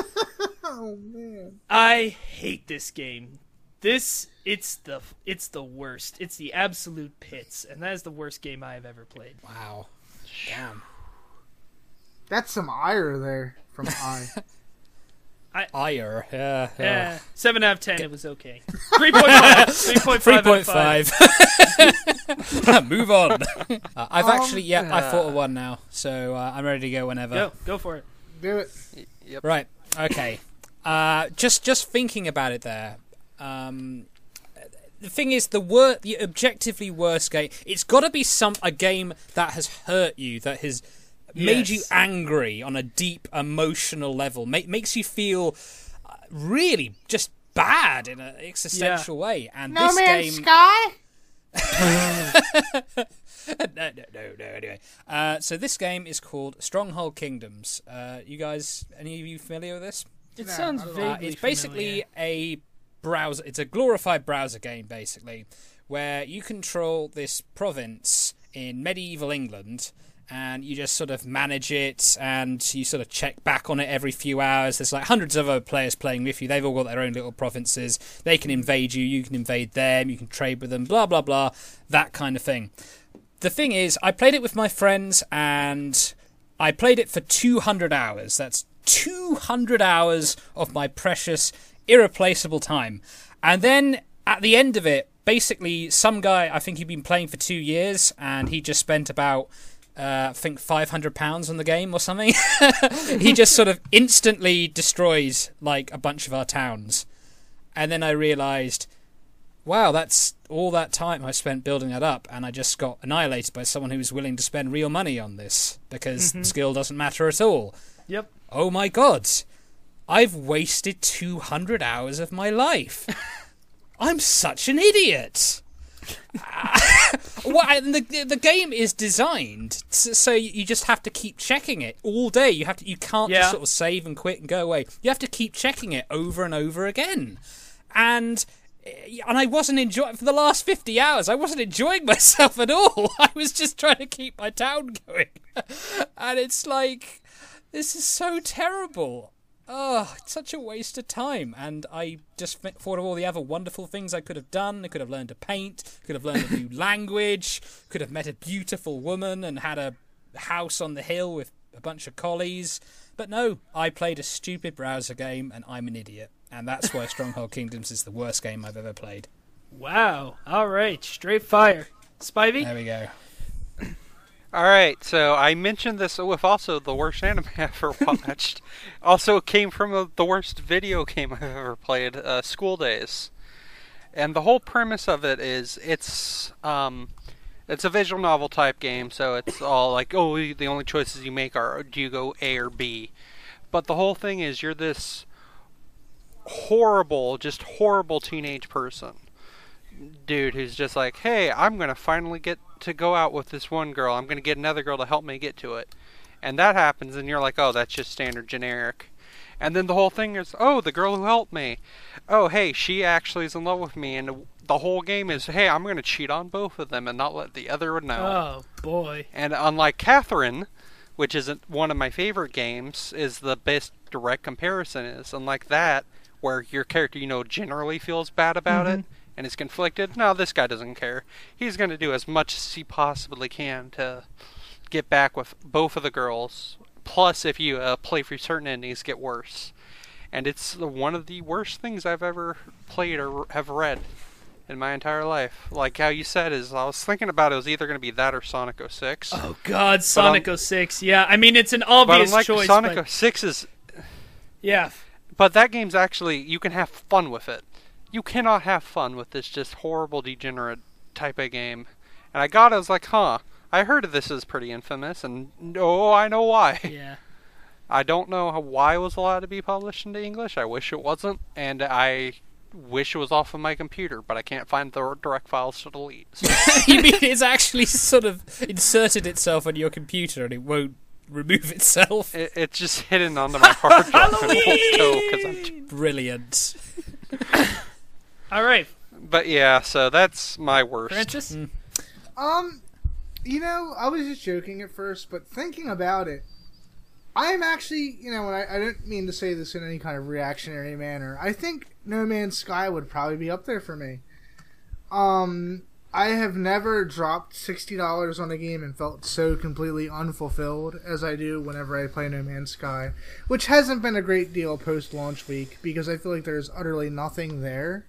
Oh, man. I hate this game. This, it's the it's the worst. It's the absolute pits, and that is the worst game I have ever played. Wow. Damn. That's some ire there from I. Ire. Yeah. Yeah, yeah. seven out of ten. It was okay. Three point five. Three point Three five. point five. Move on. Uh, I've Um, actually, yeah, I thought of one now, so uh, I'm ready to go whenever. Go, go for it. Do it. Y- Yep. Right. Okay. Uh, just, just thinking about it there. Um, the thing is, the wor- the objectively worst game. It's got to be some a game that has hurt you, that has made you Yes. angry on a deep emotional level, Ma- makes you feel uh, really just bad in an existential way. And No this Man's game, Sky? no, no, no, no. Anyway, uh, so this game is called Stronghold Kingdoms. Uh, you guys, any of you familiar with this? It No, sounds I don't vaguely know. Uh, it's basically a browser. It's a glorified browser game, basically, where you control this province in medieval England, and you just sort of manage it, and you sort of check back on it every few hours. There's like hundreds of other players playing with you. They've all got their own little provinces. They can invade you. You can invade them. You can trade with them. Blah blah blah. That kind of thing. The thing is, I played it with my friends, and I played it for two hundred hours. That's two hundred hours of my precious, irreplaceable time. And then at the end of it, basically some guy, I think he'd been playing for two years and he just spent about, uh, I think five hundred pounds on the game or something. He just sort of instantly destroys like a bunch of our towns. And then I realised, wow, that's all that time I spent building that up, and I just got annihilated by someone who was willing to spend real money on this, because mm-hmm. skill doesn't matter at all. Yep. Oh my god. I've wasted two hundred hours of my life. I'm such an idiot. Well, and the the game is designed so you just have to keep checking it all day. You have to. You can't yeah. just sort of save and quit and go away. You have to keep checking it over and over again. And and I wasn't enjoying for the last fifty hours. I wasn't enjoying myself at all. I was just trying to keep my town going, and it's like, this is so terrible. Oh, it's such a waste of time. And I just thought of all the other wonderful things I could have done. I could have learned to paint, could have learned a new language, could have met a beautiful woman and had a house on the hill with a bunch of collies. But no, I played a stupid browser game and I'm an idiot. And that's why Stronghold Kingdoms is the worst game I've ever played. Wow. All right. Straight fire. Spivey? There we go. All right. So I mentioned this with also the worst anime I ever watched. Also came from a, the worst video game I've ever played, uh, School Days. And the whole premise of it is it's um, it's a visual novel type game. So it's all like, oh, the only choices you make are, do you go A or B? But the whole thing is you're this horrible, just horrible teenage person. Dude who's just like, hey, I'm going to finally get to go out with this one girl. I'm going to get another girl to help me get to it. And that happens and you're like, oh, that's just standard generic. And then the whole thing is, oh, the girl who helped me. Oh, hey, she actually is in love with me. And the whole game is, hey, I'm going to cheat on both of them and not let the other one know. Oh, boy. And unlike Catherine, which isn't one of my favorite games, is the best direct comparison is. Unlike that, where your character, you know, generally feels bad about mm-hmm. it and is conflicted. No, this guy doesn't care. He's going to do as much as he possibly can to get back with both of the girls. Plus, if you uh, play through certain endings, get worse. And it's one of the worst things I've ever played or have read in my entire life. Like how you said, is I was thinking about it was either going to be that or Sonic oh six. Oh God, Sonic oh six. Yeah, I mean it's an obvious but choice. Sonic but... oh six is. Yeah. But that game's actually, you can have fun with it. You cannot have fun with this just horrible, degenerate type of game. And I got it, I was like, huh, I heard of this is pretty infamous, and oh, I know why. Yeah. I don't know how, why it was allowed to be published into English. I wish it wasn't, and I wish it was off of my computer, but I can't find the direct files to delete. So. You mean it's actually sort of inserted itself on your computer and it won't remove itself? It, it's just hidden onto my hard drive and won't go because I'm too... Brilliant. All right. But yeah, so that's my worst. Francis? Mm. Um, you know, I was just joking at first, but thinking about it, I'm actually, you know, and I, I don't mean to say this in any kind of reactionary manner. I think No Man's Sky would probably be up there for me. Um, I have never dropped sixty dollars on a game and felt so completely unfulfilled as I do whenever I play No Man's Sky, which hasn't been a great deal post-launch week because I feel like there's utterly nothing there.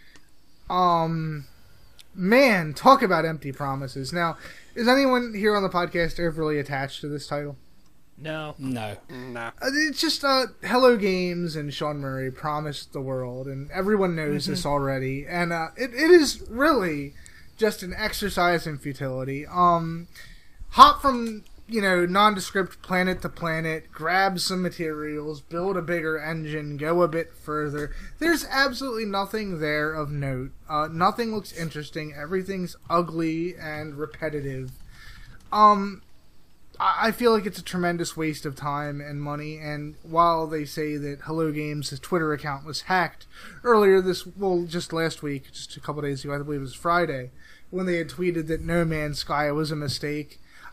Um, man, talk about empty promises. Now, is anyone here on the podcast overly attached to this title? No. No. Nah. It's just uh, Hello Games and Sean Murray promised the world, and everyone knows mm-hmm. this already. And uh, it it is really just an exercise in futility. Um, hop from, you know, nondescript planet to planet, grab some materials, build a bigger engine, go a bit further. There's absolutely nothing there of note. Uh, nothing looks interesting. Everything's ugly and repetitive. Um, I feel like it's a tremendous waste of time and money, and while they say that Hello Games' Twitter account was hacked earlier this, well, just last week, just a couple days ago, I believe it was Friday, when they had tweeted that No Man's Sky was a mistake,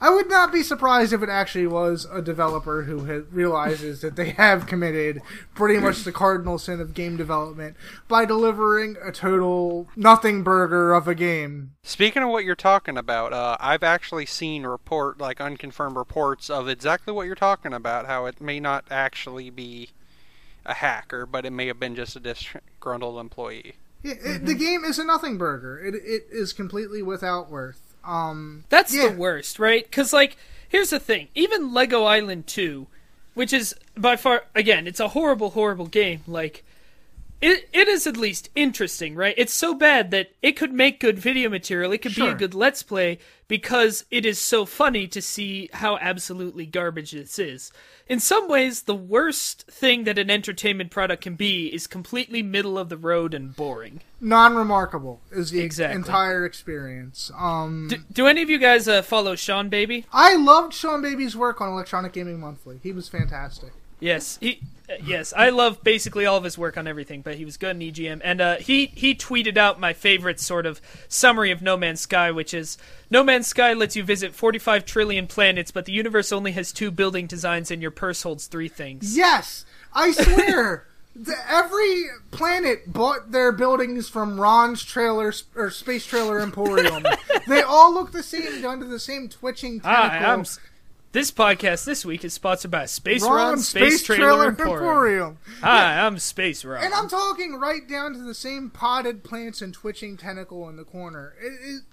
I would not be surprised if it actually was a developer who had, realizes that they have committed pretty much the cardinal sin of game development by delivering a total nothing burger of a game. Speaking of what you're talking about, uh, I've actually seen report, like unconfirmed reports of exactly what you're talking about, how it may not actually be a hacker, but it may have been just a disgruntled employee. Yeah, it, the game is a nothing burger. It it is completely without worth. Um, That's yeah. the worst, right? Because, like, here's the thing. Even Lego Island two, which is by far, again, it's a horrible, horrible game. Like, it it is at least interesting, right? It's so bad that it could make good video material. It could Sure. be a good Let's Play because it is so funny to see how absolutely garbage this is. In some ways, the worst thing that an entertainment product can be is completely middle of the road and boring. Non-remarkable is the Exactly. entire experience. Um, Do, do any of you guys uh, follow Sean Baby? I loved Sean Baby's work on Electronic Gaming Monthly. He was fantastic. Yes, he. Uh, yes, I love basically all of his work on everything, but he was good in E G M. And uh, he he tweeted out my favorite sort of summary of No Man's Sky, which is No Man's Sky lets you visit forty-five trillion planets, but the universe only has two building designs, and your purse holds three things. Yes, I swear. the, every planet bought their buildings from Ron's trailer or Space Trailer Emporium. They all look the same, down to the same twitching tentacle. Hi, I'm. This podcast this week is sponsored by Space Ron, Ron, Space, Space Trailer, Trailer Emporium. Emporium. Hi, I'm Space Ron. And I'm talking right down to the same potted plants and twitching tentacle in the corner. It is.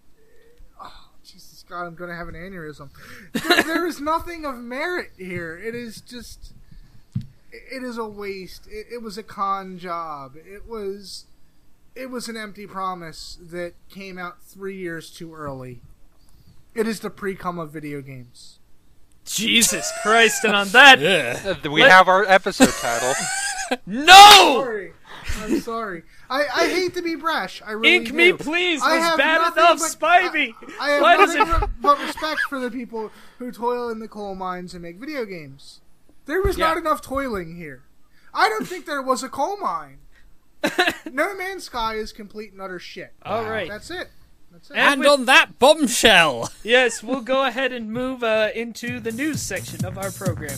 Oh, Jesus God, I'm going to have an aneurysm. There, there is nothing of merit here. It is just. It is a waste. It, it was a con job. It was. It was an empty promise that came out three years too early. It is the pre-cum of video games. Jesus Christ, and on that, Ugh. Uh, We Let- have our episode title. no! Sorry. I'm sorry. I, I hate to be brash. I really Ink do. me, please, I was have bad nothing enough, but- Spivey. I, I have Why does nothing it... but- but respect for the people who toil in the coal mines and make video games. There was Yeah. not enough toiling here. I don't think there was a coal mine. No Man's Sky is complete and utter shit. All right. That's it. That's it. And And with- on that bombshell. Yes, we'll go ahead and move uh, into the news section of our program.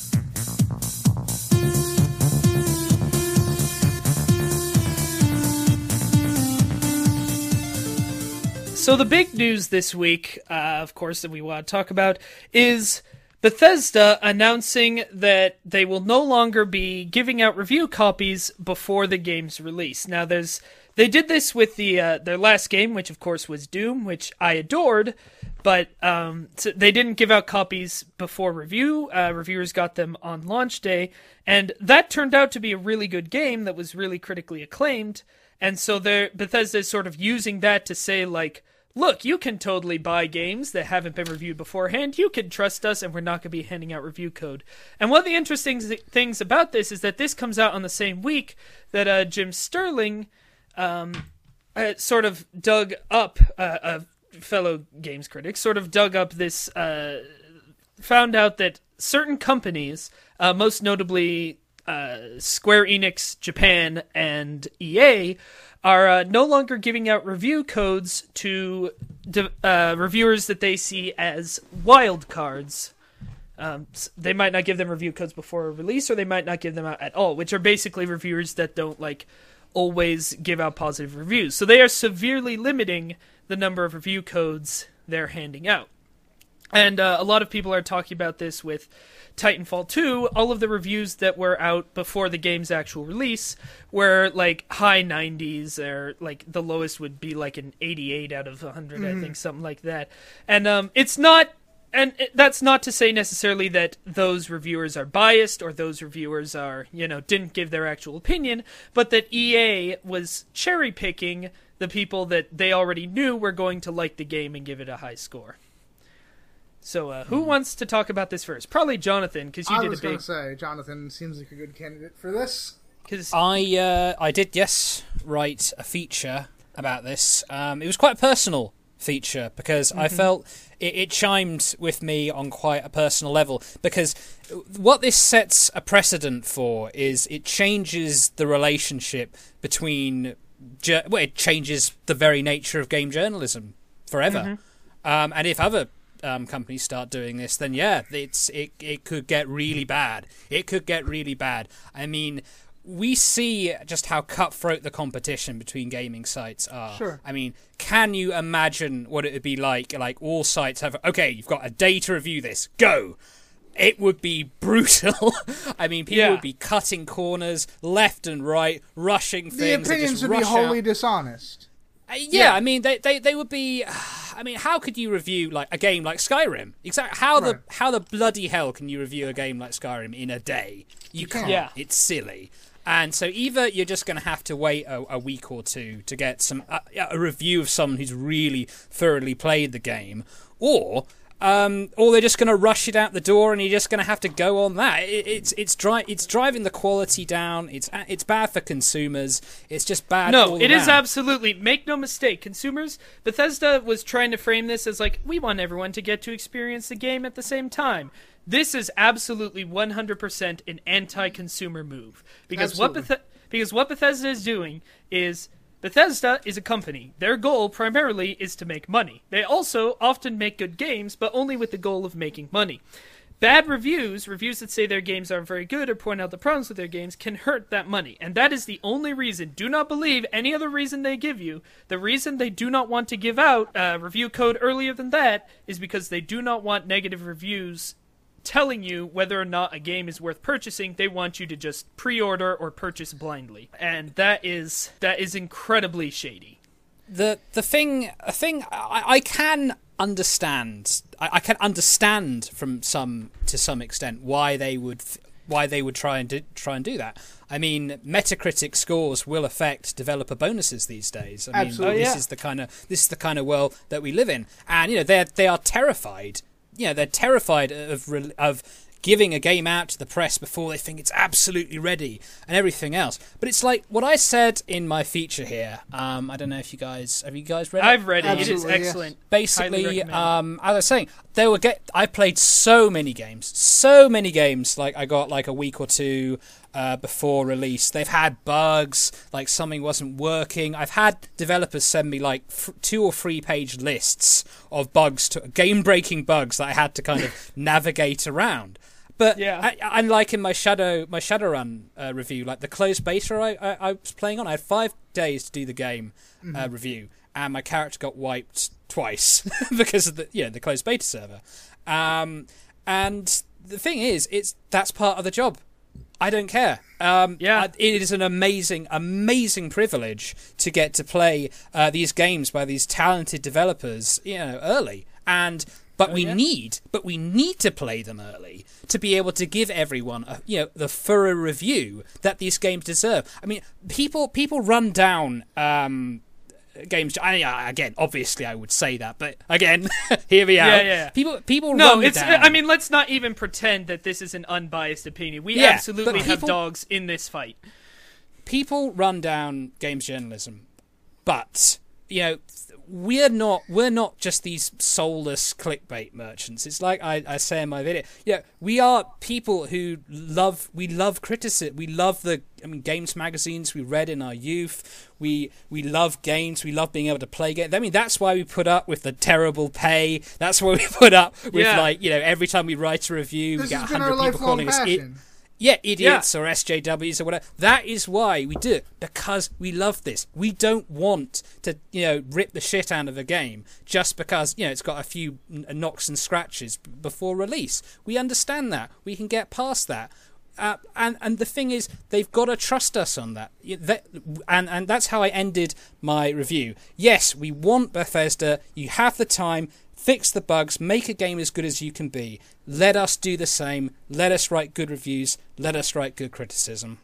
So the big news this week, uh, of course, that we want to talk about is Bethesda announcing that they will no longer be giving out review copies before the game's release. Now, there's they did this with the uh, their last game, which of course was Doom, which I adored, but um, so they didn't give out copies before review. Uh, reviewers got them on launch day, and that turned out to be a really good game that was really critically acclaimed. And so they're, Bethesda is sort of using that to say, like, look, you can totally buy games that haven't been reviewed beforehand. You can trust us, and we're not going to be handing out review code. And one of the interesting th- things about this is that this comes out on the same week that uh, Jim Sterling um, uh, sort of dug up, uh, a fellow games critic, sort of dug up this, uh, found out that certain companies, uh, most notably uh, Square Enix Japan and E A, are uh, no longer giving out review codes to de- uh, reviewers that they see as wild cards. Um, s- they might not give them review codes before a release, or they might not give them out at all, which are basically reviewers that don't like always give out positive reviews. So they are severely limiting the number of review codes they're handing out. And uh, a lot of people are talking about this with Titanfall two. All of the reviews that were out before the game's actual release were like high nineties, or like the lowest would be like an eighty-eight out of one hundred, I think, something like that. And um, it's not, and it, that's not to say necessarily that those reviewers are biased or those reviewers are, you know, didn't give their actual opinion, but that E A was cherry picking the people that they already knew were going to like the game and give it a high score. So, uh, who wants to talk about this first? Probably Jonathan, because you I did was a going big. to say, Jonathan seems like a good candidate for this. Cause, I uh, I did, yes, write a feature about this. Um, it was quite a personal feature because I felt it, it chimed with me on quite a personal level, because what this sets a precedent for is it changes the relationship between well, it changes the very nature of game journalism forever. Um, and if other um, companies start doing this, then yeah, it's it it could get really bad. It could get really bad. I mean, we see just how cutthroat the competition between gaming sites are. Sure. I mean, can you imagine what it would be like? Like all sites have, okay, you've got a day to review this. Go. It would be brutal. I mean, people Yeah. would be cutting corners left and right, rushing The things. They opinions just would be rush wholly out. dishonest. Uh, yeah, I mean, they, they, they would be. I mean, how could you review like a game like Skyrim? Exactly. How Right. the how the bloody hell can you review a game like Skyrim in a day? You can't. Yeah. It's silly. And so either you're just going to have to wait a, a week or two to get some uh, a review of someone who's really thoroughly played the game, or um, or they're just going to rush it out the door, and you're just going to have to go on that. It, it's it's dri- it's driving the quality down. It's it's bad for consumers. It's just bad. No, all it is around. absolutely. Make no mistake, consumers. Bethesda was trying to frame this as like, we want everyone to get to experience the game at the same time. This is absolutely one hundred percent an anti-consumer move because Absolutely. what Beth- because what Bethesda is doing is Bethesda is a company. Their goal primarily is to make money. They also often make good games, but only with the goal of making money. Bad reviews, reviews that say their games aren't very good or point out the problems with their games, can hurt that money. And that is the only reason. Do not believe any other reason they give you. The reason they do not want to give out uh, review code earlier than that is because they do not want negative reviews telling you whether or not a game is worth purchasing. They want you to just pre-order or purchase blindly. And that is that is incredibly shady. the the thing a thing I, I can understand I, I can understand from some to some extent why they would why they would try and do, try and do that. I mean, Metacritic scores will affect developer bonuses these days. I mean, Absolutely. this Oh, yeah. is the kind of this is the kind of world that we live in, and you know they they are terrified. You know, they're terrified of re- of giving a game out to the press before they think it's absolutely ready and everything else. But it's like what I said in my feature here. Um, I don't know if you guys have you guys read it. I've read it. It is Absolutely, yes. excellent. Highly Basically, recommend it. um, as I was saying, they were get. I played so many games, so many games. Like I got like a week or two uh, before release. They've had bugs, like something wasn't working. I've had developers send me like f- two or three page lists of bugs, to game-breaking bugs that I had to kind of navigate around. But Yeah. I, unlike in my Shadow my Shadowrun uh, review, like the closed beta I, I, I was playing on, I had five days to do the game uh, review, and my character got wiped twice because of the you know the closed beta server. Um, and the thing is, it's that's part of the job. I don't care. Um, Yeah. I- it is an amazing, amazing privilege to get to play uh, these games by these talented developers, you know, early. And but we yeah. need, but we need to play them early to be able to give everyone, a, you know, the thorough review that these games deserve. I mean, people people run down. Um, Games. I, I- again, obviously, I would say that, but again, here we are. Yeah, yeah. People, people No, run it's. down. I mean, let's not even pretend that this is an unbiased opinion. We Yeah, absolutely but have people- dogs in this fight. people run down games journalism, but you know we're not we're not just these soulless clickbait merchants. It's like I, I say in my video. Yeah, we are people who love we love criticism. We love the I mean games magazines we read in our youth. We we love games. We love being able to play games. I mean that's why we put up with the terrible pay. That's why we put up with Yeah. like you know every time we write a review, This we get a has been our hundred people lifelong calling us. It, passion. yeah, idiots or S J Ws or whatever. That is why we do it, because we love this. We don't want to, you know, rip the shit out of a game just because, you know, it's got a few n- knocks and scratches b- before release. We understand that. We can get past that. Uh, and and the thing is, they've got to trust us on that. Y- that. And and that's how I ended my review. Yes, we want Bethesda. You have the time. Fix the bugs, make a game as good as you can be. Let us do the same. Let us write good reviews. Let us write good criticism.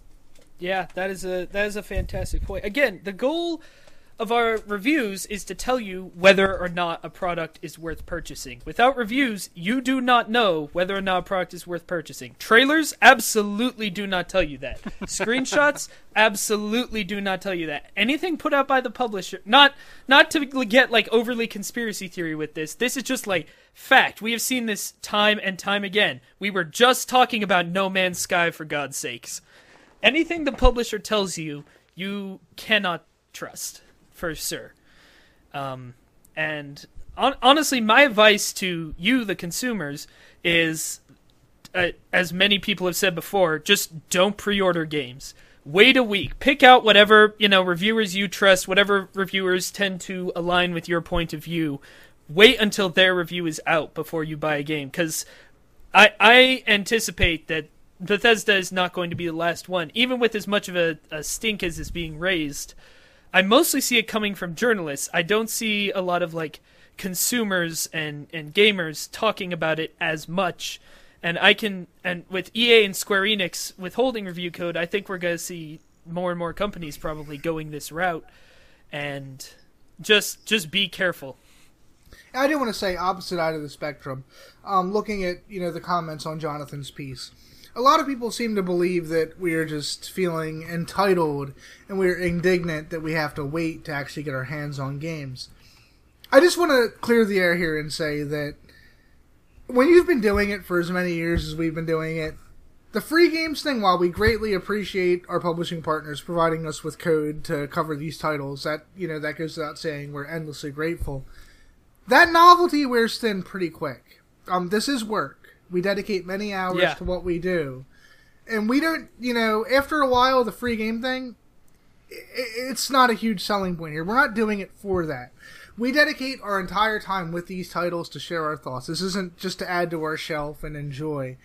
Yeah, that is a that is a fantastic point. Again, the goal of our reviews is to tell you whether or not a product is worth purchasing. Without reviews, you do not know whether or not a product is worth purchasing. Trailers absolutely do not tell you that. Screenshots absolutely do not tell you that. Anything put out by the publisher, not not to get like overly conspiracy theory with this. This is just like fact. We have seen this time and time again. We were just talking about No Man's Sky, for God's sakes. Anything the publisher tells you, you cannot trust, for sure. Um, and on, honestly, my advice to you, the consumers, is, uh, as many people have said before, just don't pre-order games. Wait a week. Pick out whatever, you know, reviewers you trust, whatever reviewers tend to align with your point of view. Wait until their review is out before you buy a game, because I, I anticipate that Bethesda is not going to be the last one. Even with as much of a, a stink as is being raised, I mostly see it coming from journalists. I don't see a lot of, like, consumers and, and gamers talking about it as much. And I can, and with E A and Square Enix withholding review code, I think we're going to see more and more companies probably going this route. And just just be careful. I do want to say opposite side of the spectrum. Um, looking at, you know, the comments on Jonathan's piece, a lot of people seem to believe that we are just feeling entitled and we're indignant that we have to wait to actually get our hands on games. I just want to clear the air here and say that when you've been doing it for as many years as we've been doing it, the free games thing, while we greatly appreciate our publishing partners providing us with code to cover these titles, that, you know, that goes without saying, we're endlessly grateful. That novelty wears thin pretty quick. Um, this is work. We dedicate many hours yeah. to what we do. And we don't, you know, after a while, the free game thing, it's not a huge selling point here. We're not doing it for that. We dedicate our entire time with these titles to share our thoughts. This isn't just to add to our shelf and enjoy.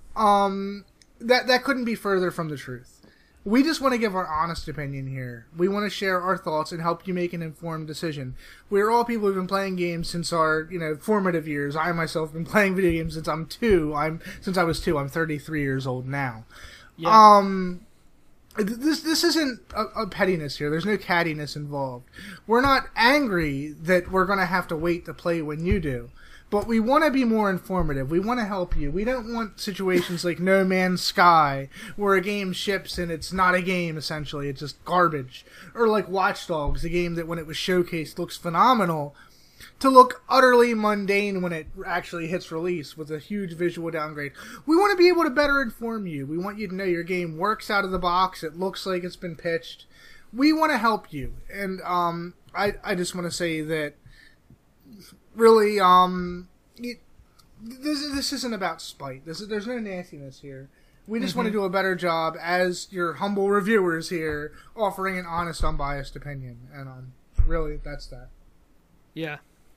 Um, that that couldn't be further from the truth. We just want to give our honest opinion here. We want to share our thoughts and help you make an informed decision. We're all people who've been playing games since our, you know, formative years. I myself have been playing video games since I'm two. I'm since I was two. I'm thirty-three years old now. Yeah. Um. This this isn't a, a pettiness here. There's no cattiness involved. We're not angry that we're going to have to wait to play when you do. But we want to be more informative. We want to help you. We don't want situations like No Man's Sky, where a game ships and it's not a game, essentially. It's just garbage. Or like Watch Dogs, a game that when it was showcased looks phenomenal, to look utterly mundane when it actually hits release with a huge visual downgrade. We want to be able to better inform you. We want you to know your game works out of the box. It looks like it's been pitched. We want to help you. And um, I, I just want to say that really, um, it, this, this isn't about spite. This is, there's no nastiness here. We just mm-hmm. want to do a better job as your humble reviewers here, offering an honest, unbiased opinion. And um, really, that's that. Yeah.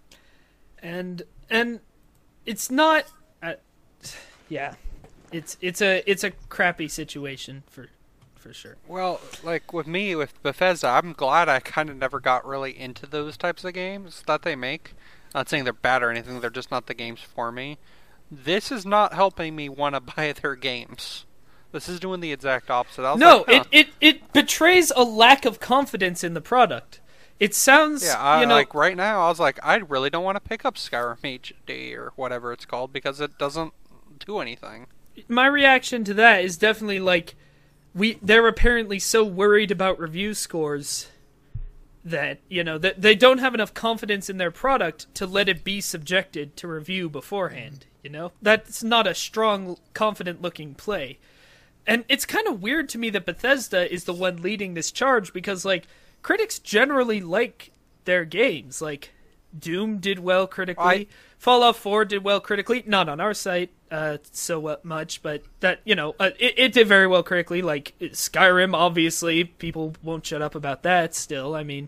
And and it's not, uh, yeah, it's it's a it's a crappy situation for for sure. Well, like with me with Bethesda, I'm glad I kind of never got really into those types of games that they make. Not saying they're bad or anything; they're just not the games for me. This is not helping me want to buy their games. This is doing the exact opposite. I was no, like, huh. it, it it betrays a lack of confidence in the product. It sounds, yeah, I, you know, like right now, I was like, I really don't want to pick up Skyrim H D or whatever it's called because it doesn't do anything. My reaction to that is definitely like, we they're apparently so worried about review scores that, you know, that they don't have enough confidence in their product to let it be subjected to review beforehand, you know? That's not a strong, confident-looking play. And it's kind of weird to me that Bethesda is the one leading this charge because, like, critics generally like their games. Like, Doom did well critically. I... Fallout four did well critically. Not on our site uh, so much, but that, you know, uh, it, it did very well critically. Like, Skyrim, obviously, people won't shut up about that still. I mean,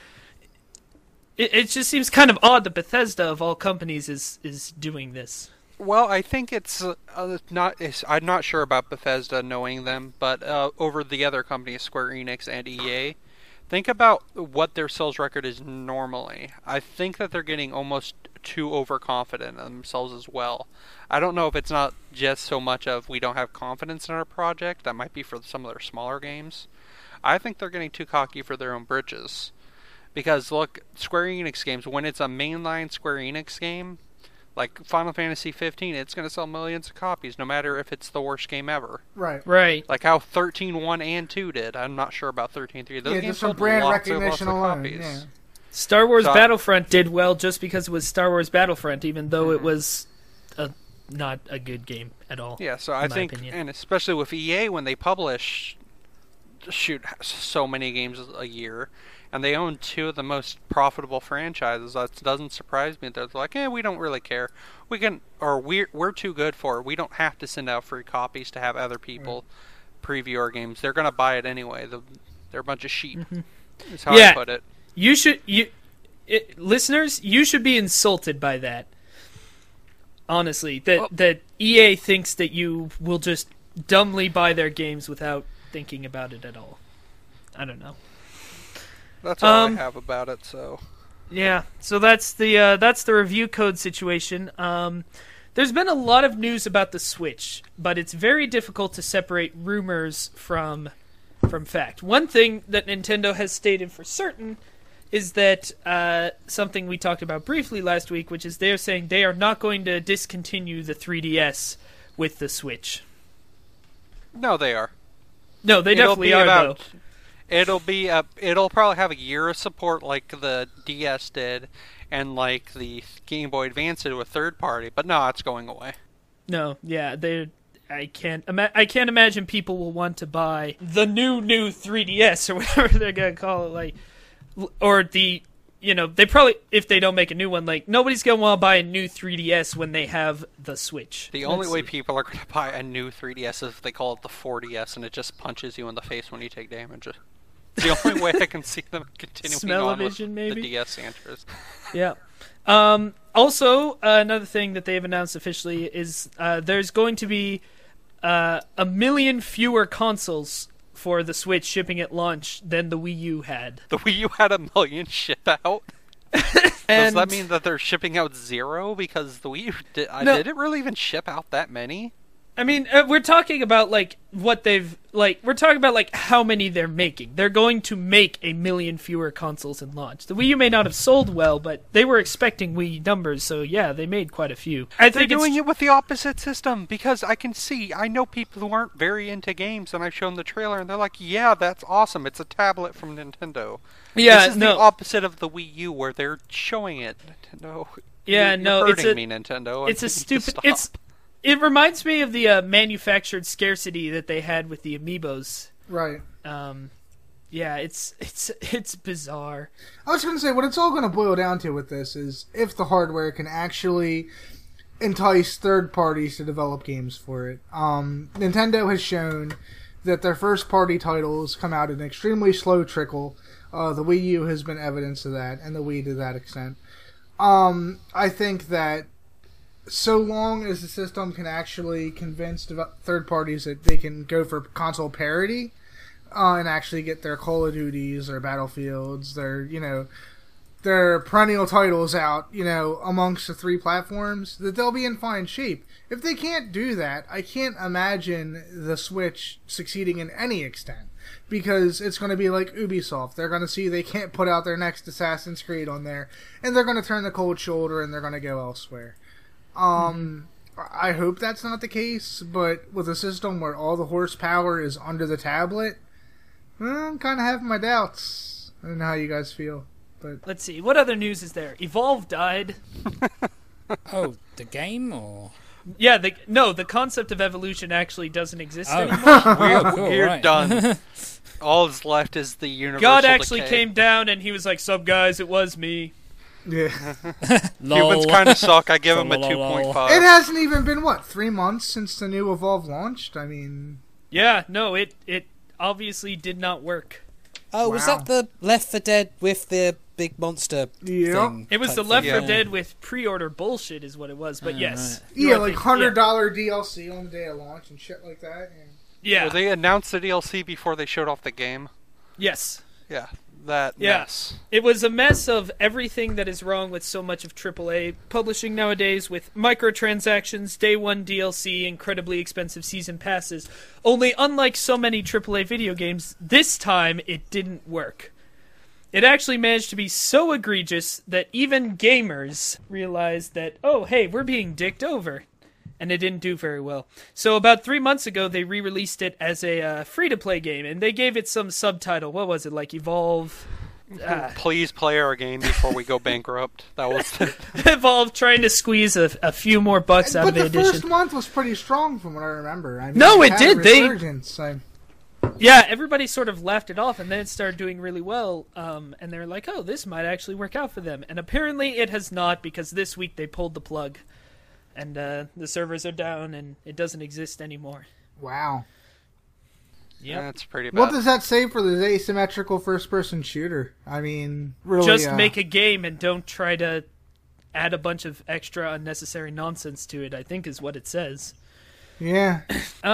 it, it just seems kind of odd that Bethesda, of all companies, is, is doing this. Well, I think it's uh, not. It's, I'm not sure about Bethesda knowing them, but uh, over the other companies, Square Enix and E A, think about what their sales record is normally. I think that they're getting almost too overconfident in themselves as well. I don't know if it's not just so much of we don't have confidence in our project. That might be for some of their smaller games. I think they're getting too cocky for their own britches. Because, look, Square Enix games, when it's a mainline Square Enix game, like Final Fantasy fifteen, it's going to sell millions of copies, no matter if it's the worst game ever. Right. Right. Like how thirteen one and two did. I'm not sure about thirteen three. Those yeah, games just from sold brand lots recognition and lots alone. of copies. Yeah. Star Wars so, Battlefront did well just because it was Star Wars Battlefront, even though it was a, not a good game at all. Yeah, so I think, opinion. and especially with E A when they publish, shoot, so many games a year, and they own two of the most profitable franchises. That doesn't surprise me. They're like, eh, we don't really care. We can, or we're we're too good for it. We don't have to send out free copies to have other people mm. preview our games. They're gonna buy it anyway. The, they're a bunch of sheep. Mm-hmm. Is how yeah, I put it. You should you, it, listeners, you should be insulted by that. Honestly, that oh. that E A thinks that you will just dumbly buy their games without thinking about it at all. I don't know. That's all um, I have about it. So yeah, so that's the uh, that's the review code situation. Um, there's been a lot of news about the Switch, but it's very difficult to separate rumors from from fact. One thing that Nintendo has stated for certain is that uh, something we talked about briefly last week, which is they're saying they are not going to discontinue the three D S with the Switch. No, they are. No, they it'll definitely be are, about, though. It'll be a, it'll probably have a year of support like the D S did, and like the Game Boy Advance did with third party. But no, it's going away. No, yeah, they. I can't. Ima- I can't imagine people will want to buy the new new three D S or whatever they're gonna call it, like, or the. You know, they probably, if they don't make a new one, like, nobody's going to want to buy a new three D S when they have the Switch. The only way people are going to buy a new three D S is if they call it the four D S and it just punches you in the face when you take damage. The only way I can see them continuing Smell-o-vision, on with maybe? the D S answers. Yeah. Um, also, uh, another thing that they've announced officially is uh, there's going to be uh, a million fewer consoles for the Switch shipping at launch than the Wii U had. The Wii U had a million ship out? Does that mean that they're shipping out zero? Because the Wii U, did, uh, no. did it really even ship out that many? I mean, uh, we're talking about, like, what they've, like, we're talking about, like, how many they're making. They're going to make a million fewer consoles in launch. The Wii U may not have sold well, but they were expecting Wii numbers, so yeah, they made quite a few. I they're think doing it's... it with the opposite system, because I can see, I know people who aren't very into games, and I've shown the trailer, and they're like, yeah, that's awesome, it's a tablet from Nintendo. Yeah, this is no. the opposite of the Wii U, where they're showing it. Nintendo. Yeah, you're, no, you're hurting it's a, me, Nintendo. It's a stupid... It's... It reminds me of the uh, manufactured scarcity that they had with the Amiibos. Right. Um, yeah, it's it's it's bizarre. I was going to say, what it's all going to boil down to with this is if the hardware can actually entice third parties to develop games for it. Um, Nintendo has shown that their first-party titles come out in an extremely slow trickle. Uh, the Wii U has been evidence of that, and the Wii to that extent. Um, I think that so long as the system can actually convince dev- third parties that they can go for console parity uh, and actually get their Call of Duties, their Battlefields, their, you know, their perennial titles out, you know, amongst the three platforms, that they'll be in fine shape. If they can't do that, I can't imagine the Switch succeeding in any extent. Because it's going to be like Ubisoft. They're going to see they can't put out their next Assassin's Creed on there, and they're going to turn the cold shoulder and they're going to go elsewhere. Um, mm-hmm. I hope that's not the case, but with a system where all the horsepower is under the tablet, well, I'm kind of having my doubts. I don't know how you guys feel, but let's see. What other news is there? Evolve died. Oh, the game, or yeah, the no, the concept of evolution actually doesn't exist oh. anymore. We're, Oh, cool, we're right. done. All that's left is the universal God actually decay. came down and he was like, "Sup guys, it was me." yeah. Humans kind of suck. I give them a Lol. two point five. It hasn't even been, what, three months since the new Evolve launched? I mean... Yeah, no, it it obviously did not work. Oh, was Wow. that the Left four Dead with the big monster Yep. thing? It was type the thing? Left four Yeah. Dead with pre-order bullshit is what it was, but Oh, yes. right. you Yeah, are like thinking- one hundred dollars D L C on the day of launch and shit like that. And... Yeah, Well, yeah. they announced the D L C before they showed off the game. Yes. Yeah, that Yeah. mess. It was a mess of everything that is wrong with so much of triple A publishing nowadays, with microtransactions, day one D L C, incredibly expensive season passes. Only, unlike so many triple A video games, this time it didn't work. It actually managed to be so egregious that even gamers realized that, oh, hey, we're being dicked over. And it didn't do very well. So about three months ago, they re-released it as a uh, free-to-play game, and they gave it some subtitle. What was it, like Evolve? Ah. Please play our game before we go bankrupt. That was the... Evolve trying to squeeze a, a few more bucks out But of the the edition. first month was pretty strong from what I remember. I mean, No, it had did. a They- resurgence, so- Yeah, everybody sort of laughed it off, and then it started doing really well. Um, and they're like, "Oh, this might actually work out for them." And apparently, it has not, because this week they pulled the plug, and uh, the servers are down, and it doesn't exist anymore. Wow. Yeah, That's pretty bad. What does that say for the asymmetrical first-person shooter? I mean, really, just uh, make a game and don't try to add a bunch of extra unnecessary nonsense to it, I think is what it says. Yeah.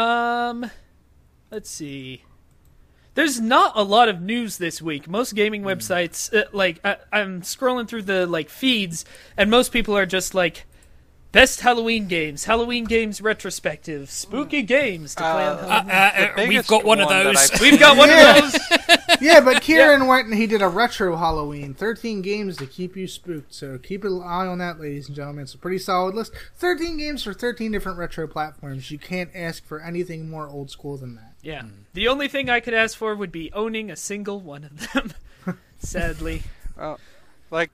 Um, let's see. There's not a lot of news this week. Most gaming websites, uh, like, I, I'm scrolling through the, like, feeds, and most people are just like, best Halloween games, Halloween games retrospective, spooky games to play on Uh, Halloween. Uh, uh, The we've biggest got one of one that those. I've- We've got one Yeah. of those. Yeah, but Kieran went and he did a retro Halloween. thirteen games to keep you spooked. So keep an eye on that, ladies and gentlemen. It's a pretty solid list. thirteen games for thirteen different retro platforms. You can't ask for anything more old school than that. Yeah. The only thing I could ask for would be owning a single one of them. Sadly. Like,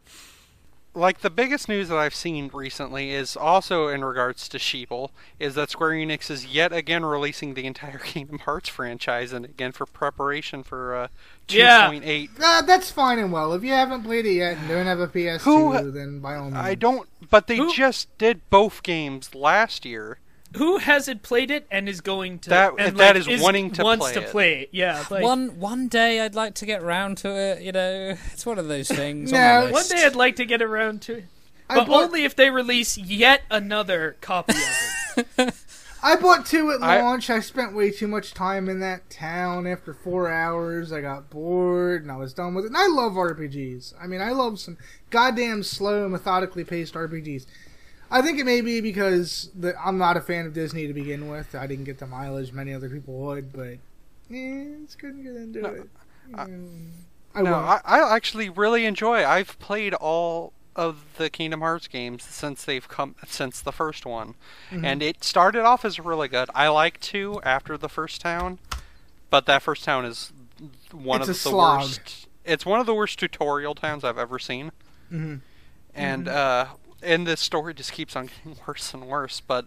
like the biggest news that I've seen recently is also in regards to Sheeple, is that Square Enix is yet again releasing the entire Kingdom Hearts franchise, and again for preparation for uh, Yeah. two point eight. Uh, that's fine and well. If you haven't played it yet and don't have a P S two, Who- then by all means. I don't, but they Who- just did both games last year. Who hasn't played it and is going to That- and, that like, is wanting to wants play to it. play it? Yeah, like one one day I'd like to get round to it. You know, it's one of those things. No, on my one list. day I'd like to get around to it, I but bought- only if they release yet another copy of it. I bought two at I- launch. I spent way too much time in that town. After four hours, I got bored and I was done with it. And I love R P Gs. I mean, I love some goddamn slow, methodically paced R P Gs. I think it may be because the, I'm not a fan of Disney to begin with. I didn't get the mileage many other people would, but eh, just couldn't get into No, it. I- Mm, I No, won't. I, I actually really enjoy. I've played all of the Kingdom Hearts games since they've come since the first one, Mhm. and it started off as really good. I like two after the first town, but that first town is one It's of a the slog. worst. It's one of the worst tutorial towns I've ever seen, Mhm. and uh, and this story just keeps on getting worse and worse. But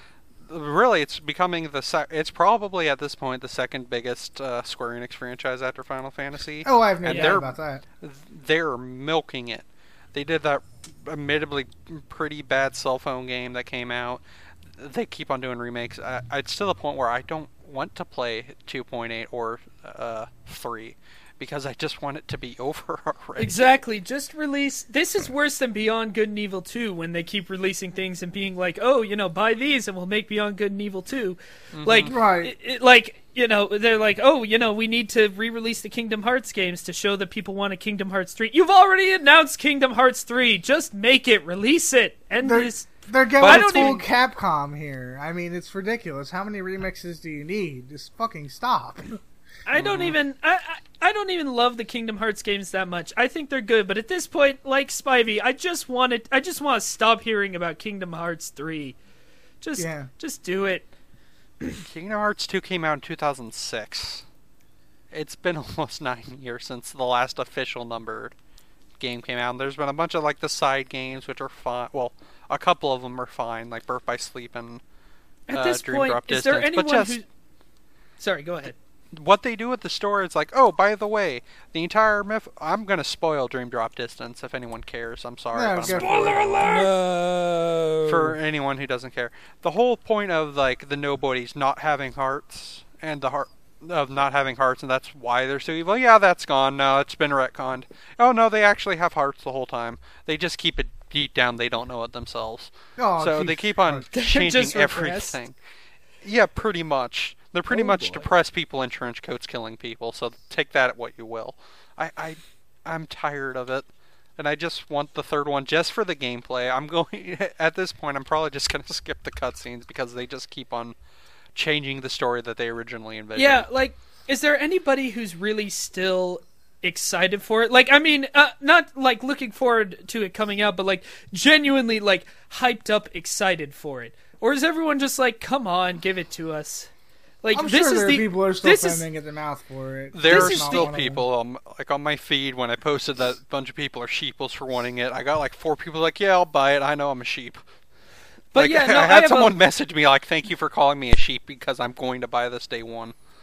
really, it's becoming the sec- it's probably at this point the second biggest uh, Square Enix franchise after Final Fantasy. Oh, I have no and doubt they're- about that. They're milking it. They did that admittedly pretty bad cell phone game that came out. They keep on doing remakes. I, it's to the point where I don't want to play two point eight or uh, three because I just want it to be over already. Exactly. Just release. This is worse than Beyond Good and Evil two when they keep releasing things and being like, "Oh, you know, buy these and we'll make Beyond Good and Evil two." Like, Right. it, it- like you know, they're like, "Oh, you know, we need to re-release the Kingdom Hearts games to show that people want a Kingdom Hearts three." You've already announced Kingdom Hearts three. Just make it, release it, and They're, this. they're going But I don't full even- Capcom here. I mean, it's ridiculous. How many remixes do you need? Just fucking stop. I don't even I, I I don't even love the Kingdom Hearts games that much. I think they're good, but at this point, like Spivey, I just want it. I just want to stop hearing about Kingdom Hearts three. Just Yeah. just do it. Kingdom Hearts two came out in two thousand six. It's been almost nine years since the last official numbered game came out. And there's been a bunch of like the side games which are fine. Well, a couple of them are fine, like Birth by Sleep and At uh, this Dream point, Drop is there Distance. anyone But just who? Sorry, go ahead. what they do with the story is like, oh, by the way, the entire myth. I'm gonna spoil Dream Drop Distance if anyone cares. I'm sorry. No, if go I'm for it. No. for anyone who doesn't care. The whole point of like the nobodies not having hearts and the heart of not having hearts, and that's why they're so evil. Yeah, that's gone now. It's been retconned. Oh no, they actually have hearts the whole time. They just keep it deep down. They don't know it themselves. Oh, so geez. they keep on They're changing just repressed. everything. Yeah, pretty much. They're pretty Oh, much boy. depressed people in trench coats killing people. So take that at what you will. I, I, I'm tired of it. And I just want the third one just for the gameplay. I'm going at this point. I'm probably just going to skip the cutscenes because they just keep on changing the story that they originally envisioned. Yeah, like, is there anybody who's really still excited for it? Like, I mean, uh, not like looking forward to it coming out, but like genuinely like hyped up, excited for it. Or is everyone just like, come on, give it to us? Like, I'm this sure is there the are people who are still this is- foaming at the mouth for it. There This are is still the- people, um, like on my feed when I posted that a bunch of people are sheeples for wanting it. I got like four people like, yeah, I'll buy it. I know I'm a sheep. But Like, yeah, no, I I had have someone a, message me like, thank you for calling me a sheep because I'm going to buy this day one.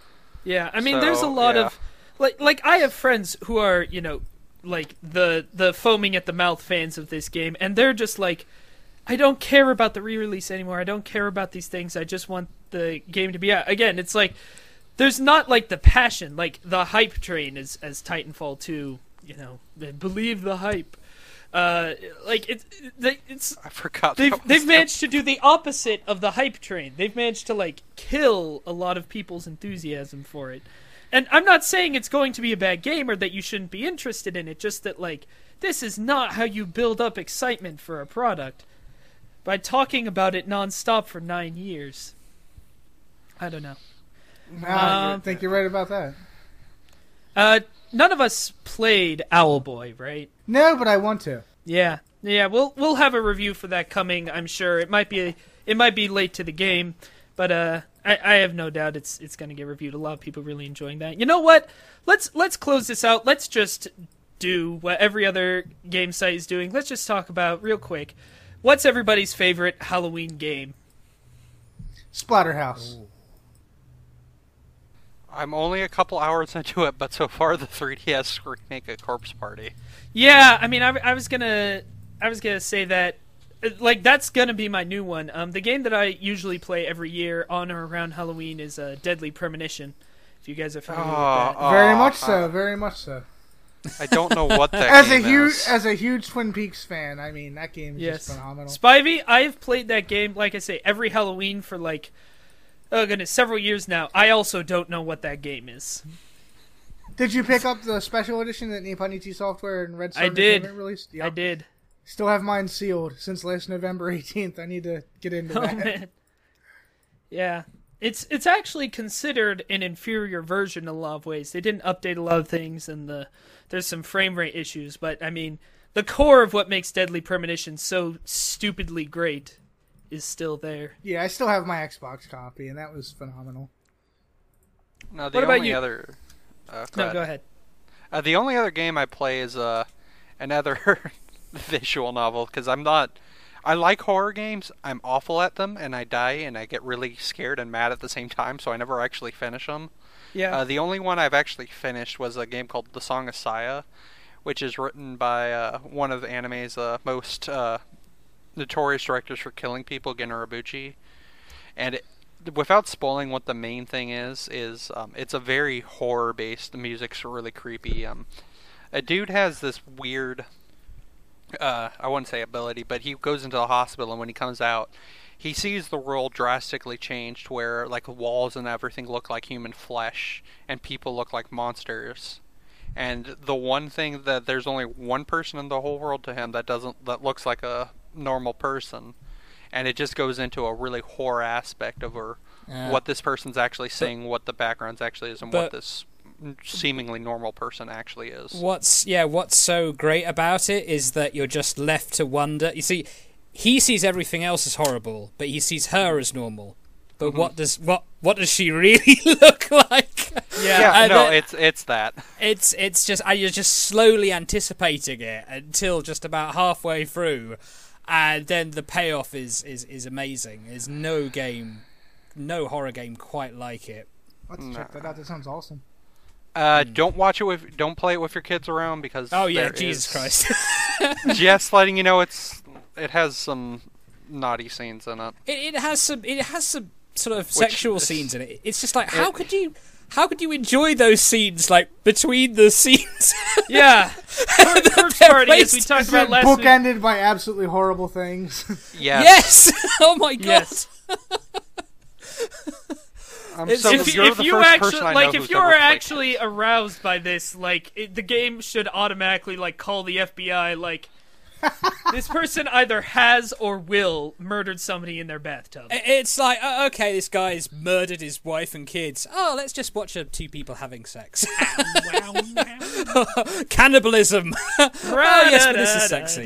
Yeah, I mean, So, there's a lot yeah. of like like I have friends who are, you know, like the the foaming at the mouth fans of this game, and they're just like, I don't care about the re-release anymore. I don't care about these things. I just want the game to be out. Again, it's like there's not like the passion, like the hype train as as Titanfall two, you know, they believe the hype. Uh, like it, they, it's I forgot. they've that was they've them. managed to do the opposite of the hype train. They've managed to like kill a lot of people's enthusiasm for it. And I'm not saying it's going to be a bad game or that you shouldn't be interested in it, just that like this is not how you build up excitement for a product. By talking about it nonstop for nine years. I don't know. Nah, Um, I think you're right about that. Uh, none of us played Owlboy, right? No, but I want to. Yeah, yeah. We'll we'll have a review for that coming. I'm sure it might be it might be late to the game, but uh, I, I have no doubt it's it's going to get reviewed. A lot of people really enjoying that. You know what? Let's let's close this out. Let's just do what every other game site is doing. Let's just talk about real quick. What's everybody's favorite Halloween game? Splatterhouse. I'm only a couple hours into it, but so far the three D S remake a Corpse Party. Yeah, I mean, I, I was gonna, I was gonna say that, uh, like, that's gonna be my new one. Um, the game that I usually play every year on or around Halloween is uh, Deadly Premonition. If you guys are familiar with that. Oh, Very oh, much so. uh, Very much so. I don't know what that As a game huge is. as a huge Twin Peaks fan, I mean that game is Yes. just phenomenal. Spivey, I have played that game, like I say, every Halloween for like, oh goodness, several years now. I also don't know what that game is. Did you pick up the special edition that Nippon Ichi Software and Red Star I did. Entertainment released? I Yep. did. Still have mine sealed since last November eighteenth. I need to get into Oh that. man. Yeah. It's it's actually considered an inferior version in a lot of ways. They didn't update a lot of things, and the there's some frame rate issues. But I mean, the core of what makes Deadly Premonition so stupidly great is still there. Yeah, I still have my Xbox copy, and that was phenomenal. No, the What about only you? other. Uh, go No, ahead. go ahead. Uh, the only other game I play is uh, another visual novel because I'm not. I like horror games. I'm awful at them, and I die, and I get really scared and mad at the same time. So I never actually finish them. Yeah. Uh, the only one I've actually finished was a game called The Song of Saya, which is written by uh, one of the anime's uh, most uh, notorious directors for killing people, Gen Urobuchi. And it, without spoiling what the main thing is, is um, it's a very horror-based. The music's really creepy. Um, a dude has this weird, uh, I wouldn't say ability, but he goes into the hospital, and when he comes out, he sees the world drastically changed, where like walls and everything look like human flesh, and people look like monsters. And the one thing that there's only one person in the whole world to him that doesn't that looks like a normal person, and it just goes into a really horror aspect of her, Yeah. what this person's actually saying, what the backgrounds actually is, and but- what this seemingly normal person actually is. What's yeah, what's so great about it is that you're just left to wonder. You see, he sees everything else as horrible, but he sees her as normal. But Mhm. what does what what does she really look like? Yeah. Yeah, and no, then- it's it's that. It's it's just and you're just slowly anticipating it until just about halfway through, and then the payoff is is, is amazing. There's no game, no horror game quite like it. Let's check that out. That sounds awesome. Uh, Don't watch it with, don't play it with your kids around because. Oh yeah, there Jesus is- Christ! Just letting you know, it's it has some naughty scenes in it. It, it has some it has some sort of sexual is- scenes in it. It's just like how it- could you how could you enjoy those scenes like between the scenes? Yeah. Cor- Corpse Party, as we placed- talked Is about it last week. bookended by absolutely horrible things? Yes. Yes! Oh my god! Yes. Um, It's- so if you're if the you first actually person I like know if who's you're ever played actually aroused by this, like it, the game should automatically like call the F B I. Like this person either has or will murdered somebody in their bathtub. I- It's like, uh, okay, this guy's murdered his wife and kids. Oh, let's just watch uh, two people having sex. Cannibalism. oh, yes, but this is sexy.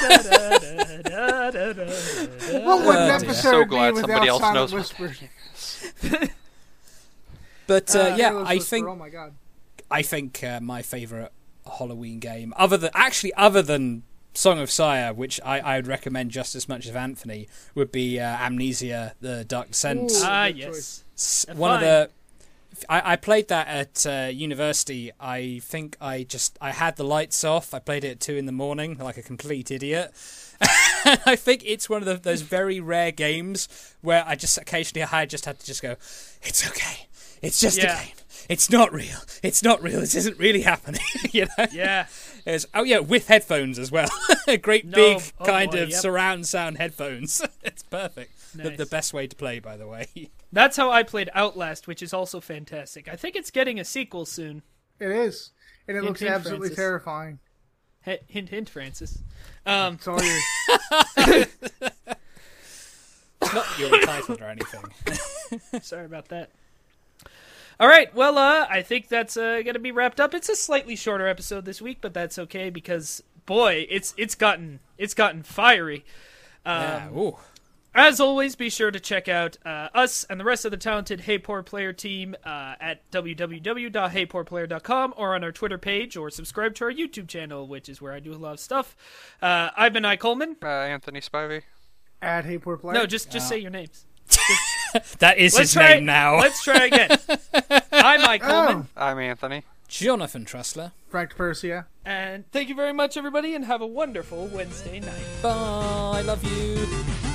What would an Oh, dear. episode So be glad without somebody else Silent knows what Whispers? But uh, Uh, yeah, Heroes I Whisper, think Oh my god. I think uh, my favourite Halloween game, other than actually other than Song of Saya, which I, I would recommend just as much as Anthony, would be uh, Amnesia: The Dark Descent. Ooh. Ah, Good yes. choice. S- Uh, One of fine. the I, I played that at uh, university. I think I just I had the lights off. I played it at two in the morning, like a complete idiot. I think it's one of the, those very rare games where I just occasionally I just had to just go, it's okay, it's just Yeah. a game. It's not real. It's not real. This isn't really happening. You know? Yeah. It's, oh yeah, with headphones as well. Great No, big oh kind boy, of yep. surround sound headphones. It's perfect. The, Nice. the best way to play, by the way. That's how I played Outlast, which is also fantastic. I think it's getting a sequel soon. It is, and it Hint, looks hint, absolutely Francis. terrifying. Hint, hint, hint, Francis. Um, It's all yours. It's not that you're entitled or anything. sorry about that. All right, well, uh, I think that's uh, going to be wrapped up. It's a slightly shorter episode this week, but that's okay because, boy, it's it's gotten it's gotten fiery. Um, Yeah, ooh. As always, be sure to check out uh, us and the rest of the talented Hey Poor Player team uh, at w w w dot hey poor player dot com or on our Twitter page, or subscribe to our YouTube channel, which is where I do a lot of stuff. Uh, I've been I Coleman. Uh, Anthony Spivey. Add Hey Poor Player. No, just just say your names. That is Let's his try. name now. Let's try again. I'm I Coleman, I'm Anthony. Jonathan Trussler. Frank Persia. and thank you very much, everybody, and have a wonderful Wednesday night. Bye. I love you.